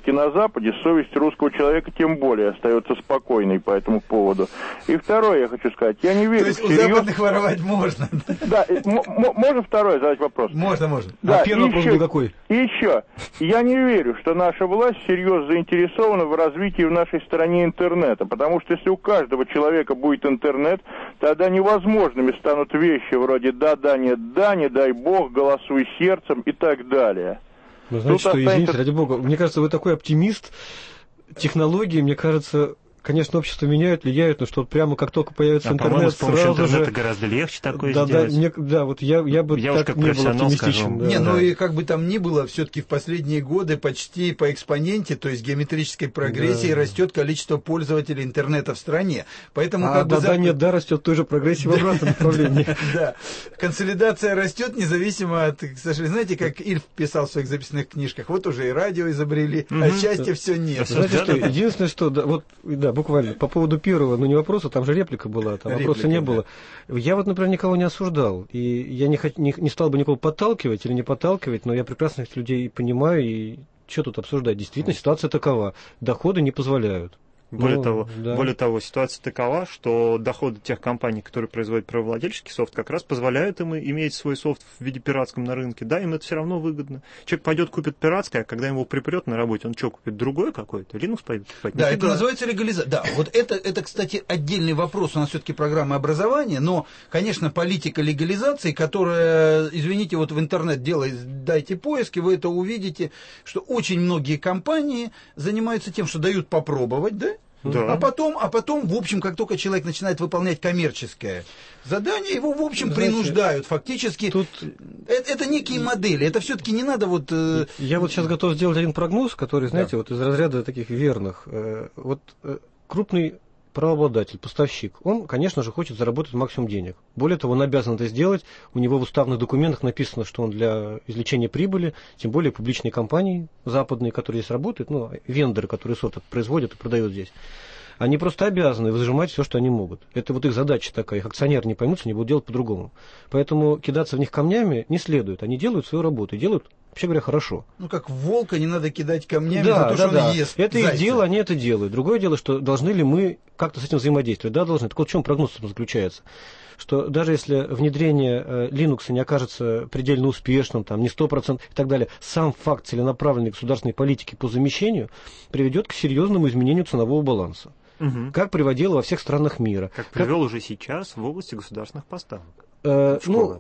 порядке на Западе, совесть русского человека тем более остается спокойной по этому поводу. И второе я хочу сказать, я не верю... То есть у серьез... западных воровать можно? Да, можно второе задать вопрос? Можно, можно. Да, а первый вопрос был какой? И еще, я не верю, что наша власть серьезно заинтересована в развитии в нашей стране интернета, потому что если у каждого человека будет интернет, тогда невозможными станут вещи вроде «да-да, нет-да», «не дай бог», «голосуй сердцем» и так далее. Ну, знаете, что, останется... извините, ради бога, мне кажется, вы такой оптимист. Технологии, мне кажется, конечно, общество меняют, влияют, но что прямо как только появится а, интернет, с помощью сразу интернета же... гораздо легче такое да, сделать. Да, мне, да, вот я, я бы я так не был оптимистичен. Да. Не, ну и как бы там ни было, все-таки в последние годы почти по экспоненте, то есть геометрической прогрессии, да. растет количество пользователей интернета в стране. Поэтому а как да, бы... да, за... нет, да, растет той же прогрессии в обратном направлении. Да, консолидация растет независимо от... Знаете, как Ильф писал в своих записных книжках, вот уже и радио изобрели, а счастья все нет. Знаете что, единственное, что, вот, да, буквально, по поводу первого, ну не вопроса, там же реплика была, там реплика, вопроса не да. было. Я вот, например, никого не осуждал, и я не, не, не стал бы никого подталкивать или не подталкивать, но я прекрасно этих людей понимаю, и что тут обсуждать? Действительно, ситуация такова, доходы не позволяют. Более, ну, того, да. более того, ситуация такова, что доходы тех компаний, которые производят правовладельческий софт, как раз позволяют им иметь свой софт в виде пиратском на рынке. Да, им это все равно выгодно. Человек пойдет купит пиратское, а когда его припрет на работе, он что, купит другое какое-то? Linux пойдет покупать? Да, это называется легализация. Да, вот это, это, кстати, отдельный вопрос. У нас все-таки программа образования, но, конечно, политика легализации, которая, извините, вот в интернет делает, дайте поиски, вы это увидите, что очень многие компании занимаются тем, что дают попробовать, да? Да. А потом, а потом, в общем, как только человек начинает выполнять коммерческое задание, его, в общем, знаете, принуждают. Фактически, тут... это, это некие модели. Это все-таки не надо вот... Э... Я вот сейчас готов сделать один прогноз, который, знаете, да. вот из разряда таких верных. Вот крупный правообладатель, поставщик, он, конечно же, хочет заработать максимум денег. Более того, он обязан это сделать. У него в уставных документах написано, что он для извлечения прибыли, тем более публичные компании западные, которые здесь работают, ну, вендоры, которые софт производят и продают здесь, они просто обязаны выжимать все, что они могут. Это вот их задача такая. Их акционеры не поймут, они будут делать по-другому. Поэтому кидаться в них камнями не следует. Они делают свою работу и делают, вообще говоря, хорошо. Ну, как волка не надо кидать камнями да, за то, да, что да. он ест Это зайца. их дело, они это делают. Другое дело, что должны ли мы как-то с этим взаимодействовать. Да, должны. Так вот в чем прогноз заключается? Что даже если внедрение э, Linux не окажется предельно успешным, там, не сто процентов и так далее, сам факт целенаправленной государственной политики по замещению приведет к серьезному изменению ценового баланса. Угу. Как приводило во всех странах мира. Как привел как... уже сейчас в области государственных поставок. Э, ну,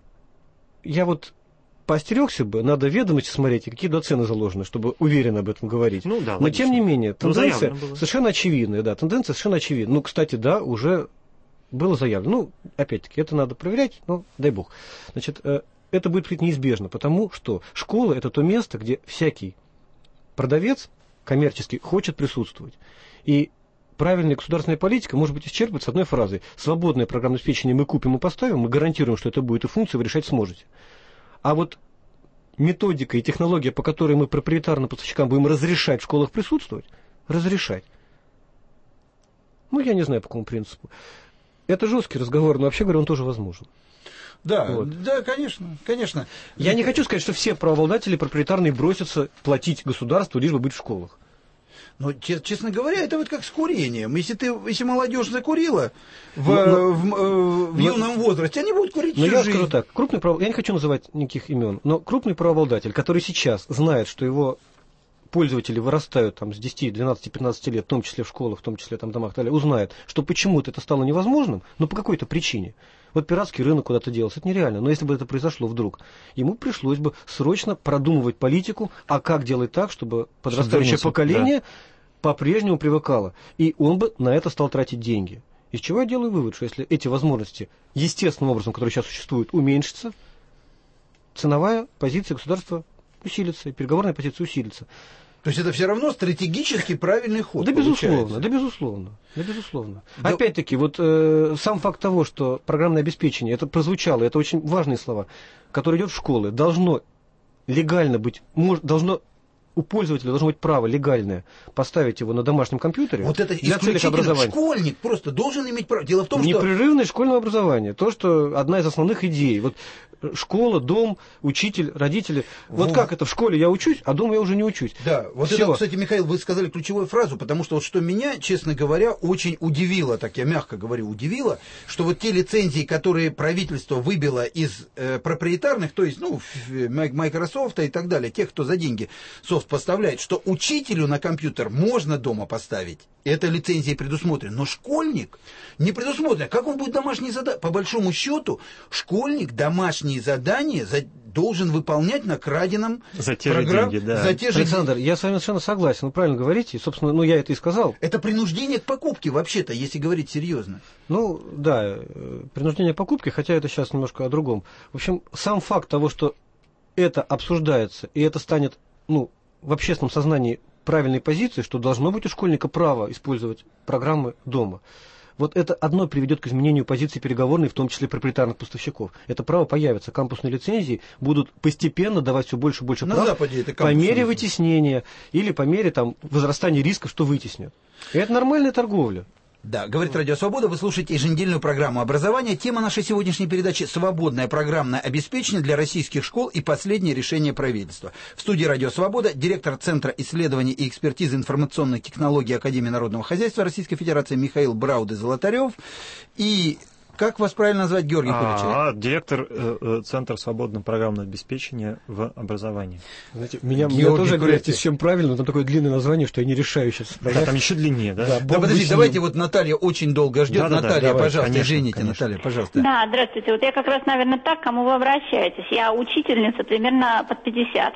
я вот поостерегся бы, надо ведомости смотреть, какие туда цены заложены, чтобы уверенно об этом говорить. Ну, да, но логично. Тем не менее, тенденция совершенно очевидная. Да, тенденция совершенно очевидная. Ну, кстати, да, уже было заявлено. Ну, опять-таки, это надо проверять, но дай бог. Значит, э, это будет неизбежно, потому что школа – это то место, где всякий продавец коммерческий хочет присутствовать. И правильная государственная политика может быть исчерпывать с одной фразой. Свободное программное обеспечение мы купим и поставим, мы гарантируем, что это будет, и функцию вы решать сможете. А вот методика и технология, по которой мы проприетарным поставщикам будем разрешать в школах присутствовать, разрешать. Ну, я не знаю, по какому принципу. Это жесткий разговор, но вообще говоря, он тоже возможен. Да, вот. да, конечно, конечно. Я не хочу сказать, что все правообладатели проприетарные бросятся платить государству, лишь бы быть в школах. Но, честно говоря, это вот как с курением. Если ты, если молодежь закурила в, но, в, в, в юном возрасте, они будут курить всю жизнь. Но я жизнь. скажу так, крупный прав... я не хочу называть никаких имен, но крупный правообладатель, который сейчас знает, что его пользователи вырастают там, с десяти, двенадцати, пятнадцати лет, в том числе в школах, в том числе там, в домах и так далее, узнает, что почему-то это стало невозможным, но по какой-то причине. Вот пиратский рынок куда-то делся, это нереально. Но если бы это произошло вдруг, ему пришлось бы срочно продумывать политику, а как делать так, чтобы подрастающее поколение да. по-прежнему привыкало. И он бы на это стал тратить деньги. Из чего я делаю вывод, что если эти возможности естественным образом, которые сейчас существуют, уменьшатся, ценовая позиция государства усилится, и переговорная позиция усилится. То есть это все равно стратегически правильный ход. Да, безусловно, да, безусловно, да, безусловно. Да. Опять-таки, вот э, сам факт того, что программное обеспечение, это прозвучало, это очень важные слова, которые идет в школы, должно легально быть, мож, должно у пользователя должно быть право легальное поставить его на домашнем компьютере. Вот это для целей образования. Школьник просто должен иметь право. Дело в том, что непрерывное школьное образование, то, что одна из основных идей. Вот школа, дом, учитель, родители. Вот, вот как это в школе я учусь, а дома я уже не учусь. Да, вот Всё. это, кстати, Михаил, вы сказали ключевую фразу, потому что вот что меня, честно говоря, очень удивило, так я мягко говорю, удивило, что вот те лицензии, которые правительство выбило из э, проприетарных, то есть, ну, Microsoft и так далее, тех, кто за деньги софт поставляет, что учителю на компьютер можно дома поставить, это лицензией предусмотрено, но школьник не предусмотрено. Как он будет домашние задания? По большому счету, школьник домашние задания за... должен выполнять на краденом за те программ... же деньги. Да. За те же... Александр, я с вами совершенно согласен, вы правильно говорите, собственно, ну я это и сказал. Это принуждение к покупке, вообще-то, если говорить серьезно. Ну, да, принуждение к покупке, хотя это сейчас немножко о другом. В общем, сам факт того, что это обсуждается, и это станет, ну, в общественном сознании правильной позиции, что должно быть у школьника право использовать программы дома. Вот это одно приведет к изменению позиции переговорной, в том числе проприетарных поставщиков. Это право появится. Кампусные лицензии будут постепенно давать все больше и больше На прав Западе это по мере лицензии. вытеснения или по мере там, возрастания рисков, что вытеснят. И это нормальная торговля. Да, говорит Радио Свобода, вы слушаете еженедельную программу образования. Тема нашей сегодняшней передачи – свободное программное обеспечение для российских школ и последнее решение правительства. В студии Радио Свобода директор Центра исследований и экспертизы информационной технологии Академии народного хозяйства Российской Федерации Михаил Брауде-Золотарев и... Как вас правильно назвать, Георгий Хуличев? А, директор э, э, Центра свободного программного обеспечения в образовании. Знаете, меня, Георгий меня тоже говорят, Хуличев. с чем правильно, но там такое длинное название, что я не решаю сейчас справляться. Да, там еще длиннее, да? Да, Да, Бог подождите, бы с давайте ним. вот Наталья очень долго ждет. Да-да-да, Наталья, давай, пожалуйста, конечно, извините, конечно. Наталья, пожалуйста. Да, здравствуйте. Вот я как раз, наверное, так, к кому вы обращаетесь. Я учительница, примерно под пятьдесят.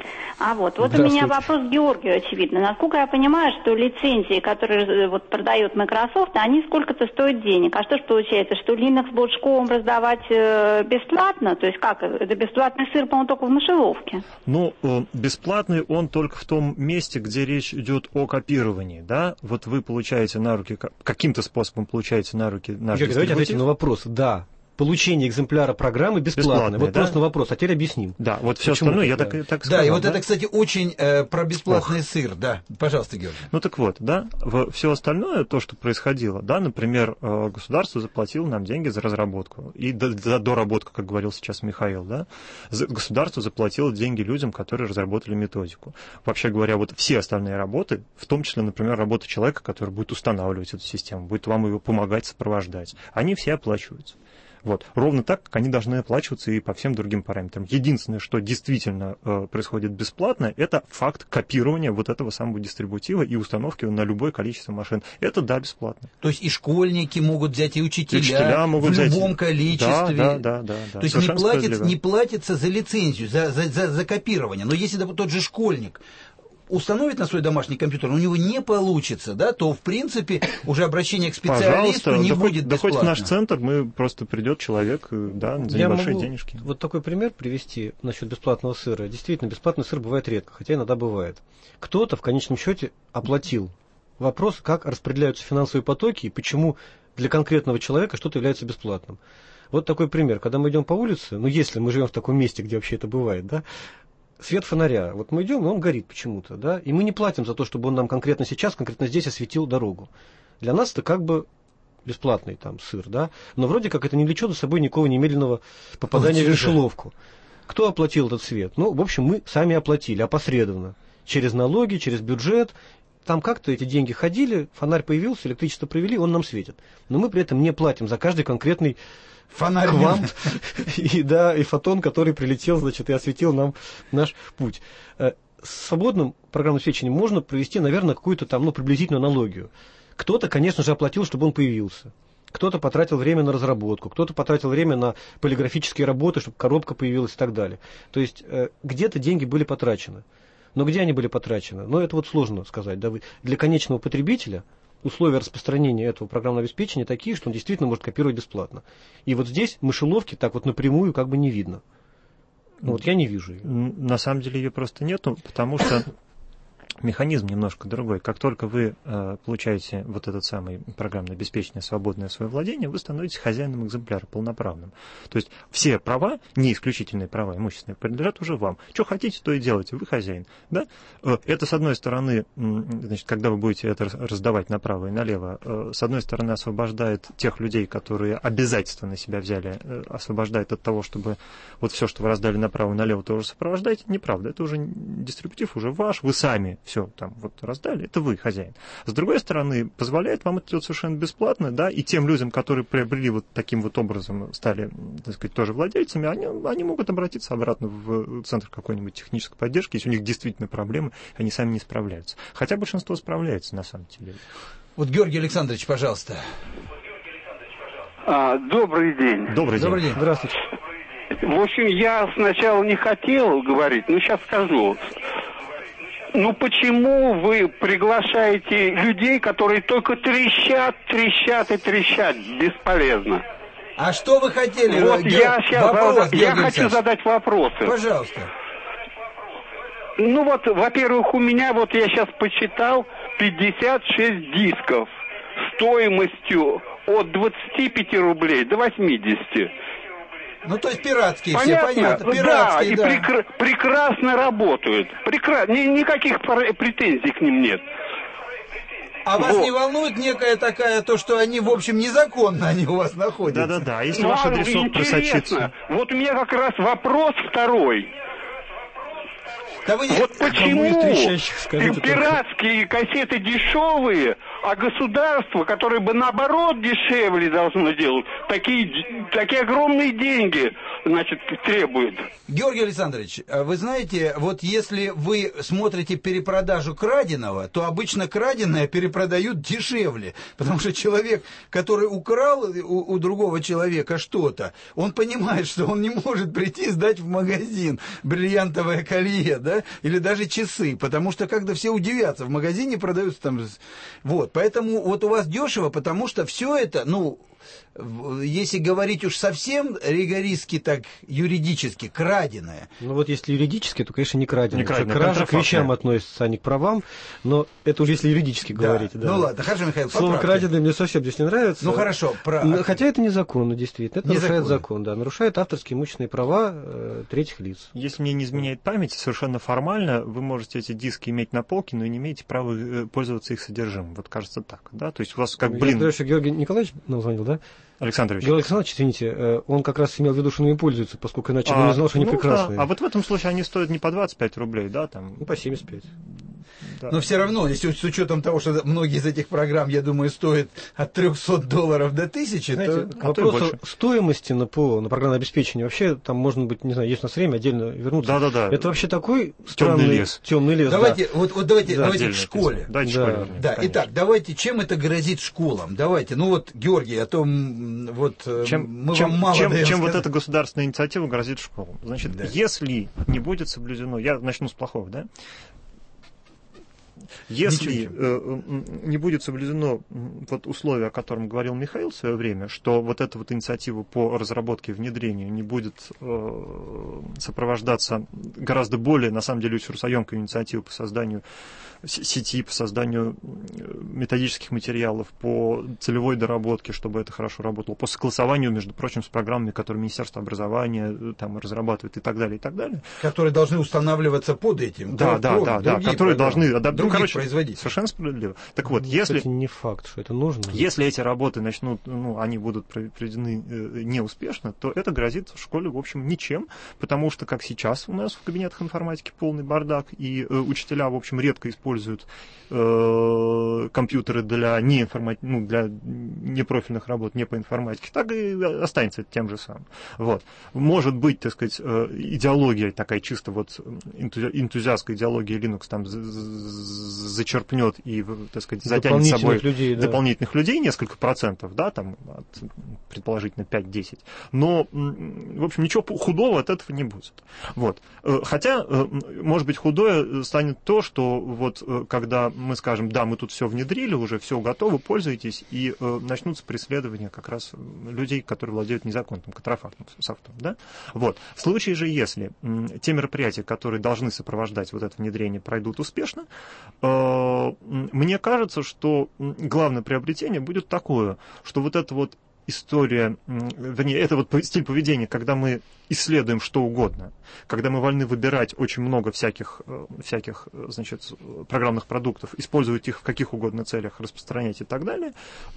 А вот, вот у меня вопрос к Георгию, очевидно. Насколько я понимаю, что лицензии, которые вот продает Microsoft, они сколько-то стоят денег. А что ж получается, что Linux будут школам раздавать э, бесплатно? То есть как? Это бесплатный сыр, по-моему, только в мышеловке. Ну, э, бесплатный он только в том месте, где речь идет о копировании, да? Вот вы получаете на руки, каким-то способом получаете на руки наш Георгий, давайте ответим дистрибутив. на вопрос. Да, получение экземпляра программы бесплатное. Бесплатное, Вот да? просто на вопрос, а теперь объясним. Да, вот все Почему остальное я так, так, да? так сказал. Да, и вот да? это, кстати, очень э, про бесплатный Ох. сыр. Да, пожалуйста, Георгий. Ну так вот, да, все остальное, то, что происходило, да, например, государство заплатило нам деньги за разработку и за доработку, как говорил сейчас Михаил, да, государство заплатило деньги людям, которые разработали методику. Вообще говоря, вот все остальные работы, в том числе, например, работа человека, который будет устанавливать эту систему, будет вам ее помогать, сопровождать, они все оплачиваются. Вот. Ровно так, как они должны оплачиваться и по всем другим параметрам. Единственное, что действительно э, происходит бесплатно, это факт копирования вот этого самого дистрибутива и установки на любое количество машин. Это, да, бесплатно. То есть и школьники могут взять, и учителя, И учителя могут в взять. любом количестве. Да, да, да, да, да. То есть не, платит, не платится за лицензию, за, за, за, за копирование. Но если да, тот же школьник установит на свой домашний компьютер, у него не получится, да, то, в принципе, уже обращение к специалисту Пожалуйста, не да будет да бесплатно. хоть в наш центр, мы просто придет человек, да, за Я небольшие могу денежки. вот такой пример привести насчет бесплатного сыра. Действительно, бесплатный сыр бывает редко, хотя иногда бывает. Кто-то в конечном счете оплатил. Вопрос, как распределяются финансовые потоки и почему для конкретного человека что-то является бесплатным. Вот такой пример. Когда мы идем по улице, ну если мы живем в таком месте, где вообще это бывает, да, свет фонаря. Вот мы идем, и он горит почему-то, да, и мы не платим за то, чтобы он нам конкретно сейчас, конкретно здесь осветил дорогу. Для нас это как бы бесплатный там сыр, да, но вроде как это не влечет за собой никакого немедленного попадания в мышеловку. Кто оплатил этот свет? Ну, в общем, мы сами оплатили, опосредованно, через налоги, через бюджет. Там как-то эти деньги ходили, фонарь появился, электричество провели, он нам светит. Но мы при этом не платим за каждый конкретный Фонарь. квант и, да, и фотон, который прилетел, значит, и осветил нам наш путь. С свободным программным обеспечением можно провести, наверное, какую-то там, ну, приблизительную аналогию. Кто-то, конечно же, оплатил, чтобы он появился. Кто-то потратил время на разработку, кто-то потратил время на полиграфические работы, чтобы коробка появилась и так далее. То есть где-то деньги были потрачены. Но где они были потрачены? Ну, это вот сложно сказать. Да? Для конечного потребителя условия распространения этого программного обеспечения такие, что он действительно может копировать бесплатно. И вот здесь мышеловки так вот напрямую как бы не видно. Ну, вот я не вижу ее. На самом деле ее просто нету, потому что Механизм немножко другой. Как только вы э, получаете вот этот самый программное обеспечение, свободное свое владение, вы становитесь хозяином экземпляра, полноправным. То есть все права, не исключительные права имущественные, принадлежат уже вам. Что хотите, то и делайте, вы хозяин. Да? Э, это, с одной стороны, значит, когда вы будете это раздавать направо и налево, э, с одной стороны, освобождает тех людей, которые обязательства на себя взяли, э, освобождает от того, чтобы вот все, что вы раздали направо и налево, тоже сопровождаете. Неправда. Это уже дистрибутив, уже ваш, вы сами все там вот раздали, это вы хозяин. С другой стороны, позволяет вам это делать совершенно бесплатно, да, и тем людям, которые приобрели вот таким вот образом, стали, так сказать, тоже владельцами, они, они могут обратиться обратно в центр какой-нибудь технической поддержки, если у них действительно проблемы, они сами не справляются. Хотя большинство справляется, на самом деле. Вот Георгий Александрович, пожалуйста. А, добрый день. Добрый день. Добрый день. Здравствуйте. В общем, я сначала не хотел говорить, но сейчас скажу. Ну почему вы приглашаете людей, которые только трещат, трещат и трещат? Бесполезно. А что вы хотели? Вот Ге... я сейчас вопрос, зада... я хочу задать вопросы. Пожалуйста. Ну вот, во-первых, у меня, вот я сейчас почитал, пятьдесят шесть дисков стоимостью от двадцати пяти рублей до восьмидесяти. Ну, то есть пиратские понятно? все, понятно. Да, Пиратские, да. и прекр... прекрасно работают. Прекра... Ни, никаких претензий к ним нет. А вас вот. не волнует некая такая, то, что они, в общем, незаконно они у вас находятся? Да-да-да, если ну, ваш а адресок просочится. Вот у меня как раз вопрос второй. Да вы не... Вот почему скажите, пиратские кассеты дешевые, а государство, которое бы наоборот дешевле должно делать, такие, такие огромные деньги, значит, требует? Георгий Александрович, вы знаете, вот если вы смотрите перепродажу краденого, то обычно краденое перепродают дешевле, потому что человек, который украл у, у другого человека что-то, он понимает, что он не может прийти и сдать в магазин бриллиантовое колье, да, или даже часы, потому что когда все удивятся, в магазине продаются там, вот, поэтому вот у вас дешево, потому что все это, ну, если говорить уж совсем ригористски, так юридически, краденое. Ну вот если юридически, то, конечно, не краденое. Не краденое, кража к вещам относится, а не к правам, но это уже если юридически да. говорить. Да. Ну ладно, хорошо, Михаил, слово краденое мне совсем здесь не нравится. Ну хорошо. Про... Хотя это незаконно, действительно. Это незаконно. нарушает закон, да. Нарушает авторские имущественные права э, третьих лиц. Если мне не изменяет память, совершенно формально вы можете эти диски иметь на полке, но не имеете права пользоваться их содержимым. Вот кажется так, да? То есть у вас как, блин... Я говорю, что Георгий Николаевич нам звонил, да? Александрович. Георгий Александрович, извините, он как раз имел в виду, что ими пользуются, поскольку иначе бы а, не знал, что они ну, прекрасные. Да. А вот в этом случае они стоят не по двадцать пять рублей, да? Там... Ну, по семьдесят пять. Да. Но все равно, если с учетом того, что многие из этих программ, я думаю, стоят от трехсот долларов до тысячи, знаете, то... к вопросу стоимости на ПО, на программное обеспечение, вообще там можно быть, не знаю, есть у нас время отдельно вернуться. Да-да-да. Это вообще такой странный темный лес. Темный лес, давайте, да. вот, вот давайте, да, давайте к школе. Давайте да. школе. Да, конечно. итак, давайте, чем это грозит школам? Давайте, ну вот, Георгий, а то вот чем, мы чем, вам мало чем, даем чем сказать. вот эта государственная инициатива грозит школам? Значит, да. если не будет соблюдено, я начну с плохого, да? Если э, не будет соблюдено вот условие, о котором говорил Михаил в свое время, что вот эта вот инициатива по разработке и внедрению не будет э, сопровождаться гораздо более, на самом деле, ресурсоемкой инициативой по созданию сети, по созданию методических материалов, по целевой доработке, чтобы это хорошо работало, по согласованию, между прочим, с программами, которые Министерство образования там разрабатывает и так далее, и так далее. Которые должны устанавливаться под этим. Да, да, да, да, которые должны адаптировать. Других производить. Совершенно справедливо. Так вот, ну, если... Кстати, не факт, что это нужно. Если эти работы начнут, ну, они будут проведены э, неуспешно, то это грозит в школе, в общем, ничем, потому что, как сейчас у нас в кабинетах информатики полный бардак, и э, учителя, в общем, редко используют э, компьютеры для, неинформати... ну, для непрофильных работ, не по информатике, так и останется тем же самым. Вот. Может быть, так сказать, э, идеология такая чисто вот энтузиастская идеология Linux там зачерпнет и, так сказать, затянет с собой людей, да. дополнительных людей, несколько процентов, да, там, от, предположительно, пять-десять. Но, в общем, ничего худого от этого не будет. Вот. Хотя, может быть, худое станет то, что вот когда мы скажем, да, мы тут все внедрили, уже все готово, пользуйтесь, и начнутся преследования как раз людей, которые владеют незаконным контрафактным софтом, да? Вот. В случае же, если те мероприятия, которые должны сопровождать вот это внедрение, пройдут успешно, Мне кажется, что главное приобретение будет такое, что вот это вот история, вернее, это вот стиль поведения, когда мы исследуем что угодно, когда мы вольны выбирать очень много всяких, всяких, значит, программных продуктов, использовать их в каких угодно целях, распространять и так далее,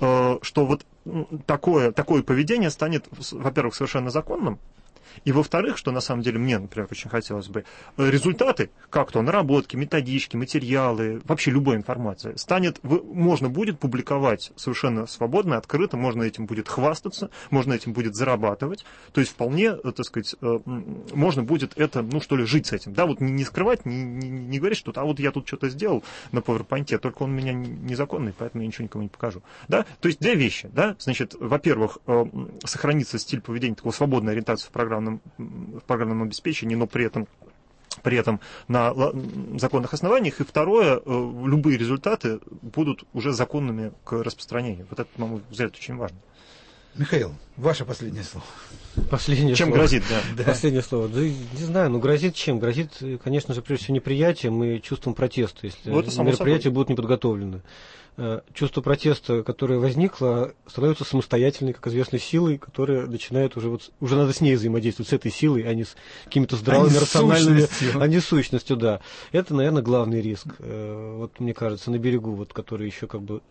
что вот такое, такое поведение станет, во-первых, совершенно законным, и, во-вторых, что на самом деле мне, например, очень хотелось бы, результаты, как то наработки, методички, материалы, вообще любая информация, станет, можно будет публиковать совершенно свободно, открыто, можно этим будет хвастаться, можно этим будет зарабатывать, то есть вполне, так сказать, можно будет это, ну что ли, жить с этим, да, вот не скрывать, не, не, не говорить, что а вот я тут что-то сделал на PowerPoint, только он у меня незаконный, поэтому я ничего никому не покажу, да, то есть две вещи, да, значит, во-первых, сохранится стиль поведения, такого свободной ориентации в программном в программном обеспечении, но при этом, при этом на законных основаниях. И второе, любые результаты будут уже законными к распространению. Вот это, на мой взгляд, очень важно. Михаил, ваше последнее слово. Последнее чем слово. грозит, да. да. Последнее слово. Да, не знаю, ну грозит чем? Грозит, конечно же, прежде всего неприятием и чувством протеста, если вот мероприятия собой. будут неподготовлены. Чувство протеста, которое возникло, становится самостоятельной, как известно, силой, которая начинает уже, вот, уже надо с ней взаимодействовать, с этой силой, а не с какими-то здравыми, а рациональными, а не сущностью, да. Это, наверное, главный риск. Вот, мне кажется, на берегу, вот, который еще как бы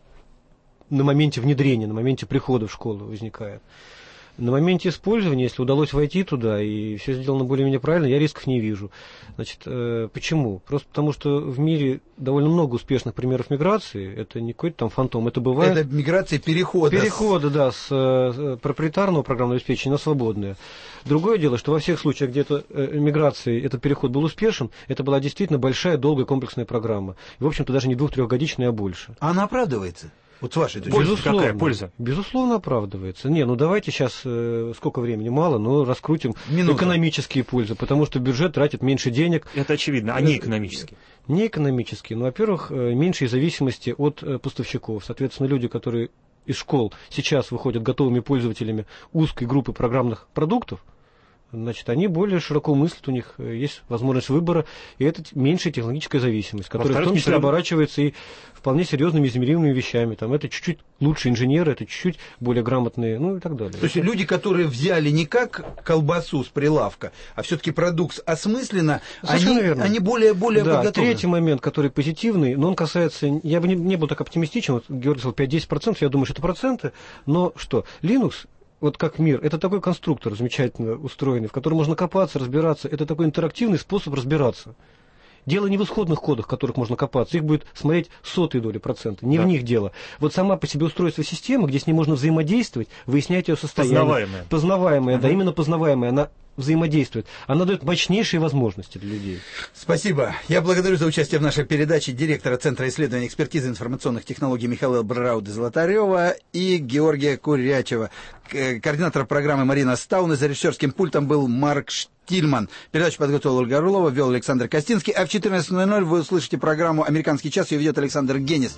на моменте внедрения, на моменте прихода в школу возникает. На моменте использования, если удалось войти туда и все сделано более-менее правильно, я рисков не вижу. Значит, э, почему? Просто потому, что в мире довольно много успешных примеров миграции. Это не какой-то там фантом, это бывает... Это миграция перехода. Перехода, да, с э, проприетарного программного обеспечения на свободное. Другое дело, что во всех случаях, где это э, миграции, этот переход был успешен, это была действительно большая, долгая, комплексная программа. И, в общем-то, даже не двух-трехгодичная, а больше. А она оправдывается? Вот с вашей точки. Безусловно, какая польза? Безусловно, оправдывается. Не, ну давайте сейчас, э, сколько времени, мало, но раскрутим Минута. экономические пользы, потому что бюджет тратит меньше денег. Это очевидно, а не экономические. Не экономические, но, во-первых, меньшей зависимости от э, поставщиков. Соответственно, люди, которые из школ сейчас выходят готовыми пользователями узкой группы программных продуктов, значит, они более широко мыслят, у них есть возможность выбора, и это меньшая технологическая зависимость, которая в том числе оборачивается и вполне серьезными измеримыми вещами. Там, это чуть-чуть лучше инженеры, это чуть-чуть более грамотные, ну и так далее. То есть люди, которые взяли не как колбасу с прилавка, а все-таки продукт осмысленно, они, они более, более да, подготовлены. Третий момент, который позитивный, но он касается, я бы не, не был так оптимистичен, вот Георгий сказал пять-десять процентов, я думаю, что это проценты, но что, Linux, вот как мир, это такой конструктор замечательно устроенный, в котором можно копаться, разбираться. Это такой интерактивный способ разбираться. Дело не в исходных кодах, в которых можно копаться. Их будет смотреть сотые доли процента. Не да. в них дело. Вот сама по себе устройство системы, где с ней можно взаимодействовать, выяснять ее состояние. Познаваемая. Познаваемая, угу. да, именно познаваемая. Она взаимодействует. Она дает мощнейшие возможности для людей. Спасибо. Я благодарю за участие в нашей передаче директора Центра исследований и экспертизы информационных технологий Михаила Брауда-Золотарева и Георгия Курячева. Координатор программы Марина Стауна. За режиссерским пультом был Марк Штильман. Передачу подготовил Ольга Орлова, вел Александр Костинский. А в четырнадцать ноль ноль вы услышите программу «Американский час». Ее ведет Александр Генис.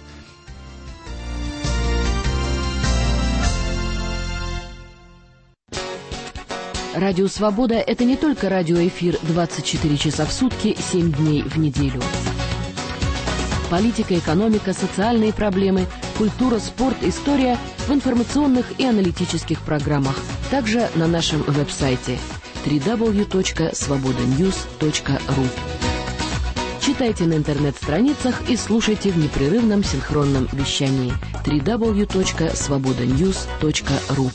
Радио «Свобода» — это не только радиоэфир двадцать четыре часа в сутки, семь дней в неделю. Политика, экономика, социальные проблемы, культура, спорт, история в информационных и аналитических программах. Также на нашем веб-сайте дабл ю дабл ю дабл ю точка свобода ньюс точка ру. Читайте на интернет-страницах и слушайте в непрерывном синхронном вещании дабл ю дабл ю дабл ю точка свобода ньюс точка ру.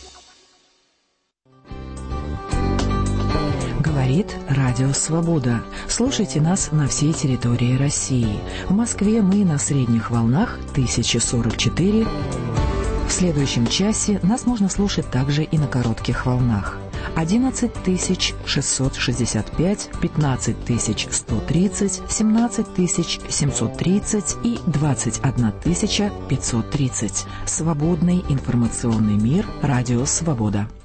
Говорит Радио Свобода. Слушайте нас на всей территории России. В Москве мы на средних волнах тысяча сорок четыре. В следующем часе нас можно слушать также и на коротких волнах. одиннадцать тысяч шестьсот шестьдесят пять, пятнадцать тысяч сто тридцать, семнадцать тысяч семьсот тридцать и двадцать одна тысяча пятьсот тридцать. Свободный информационный мир. Радио Свобода.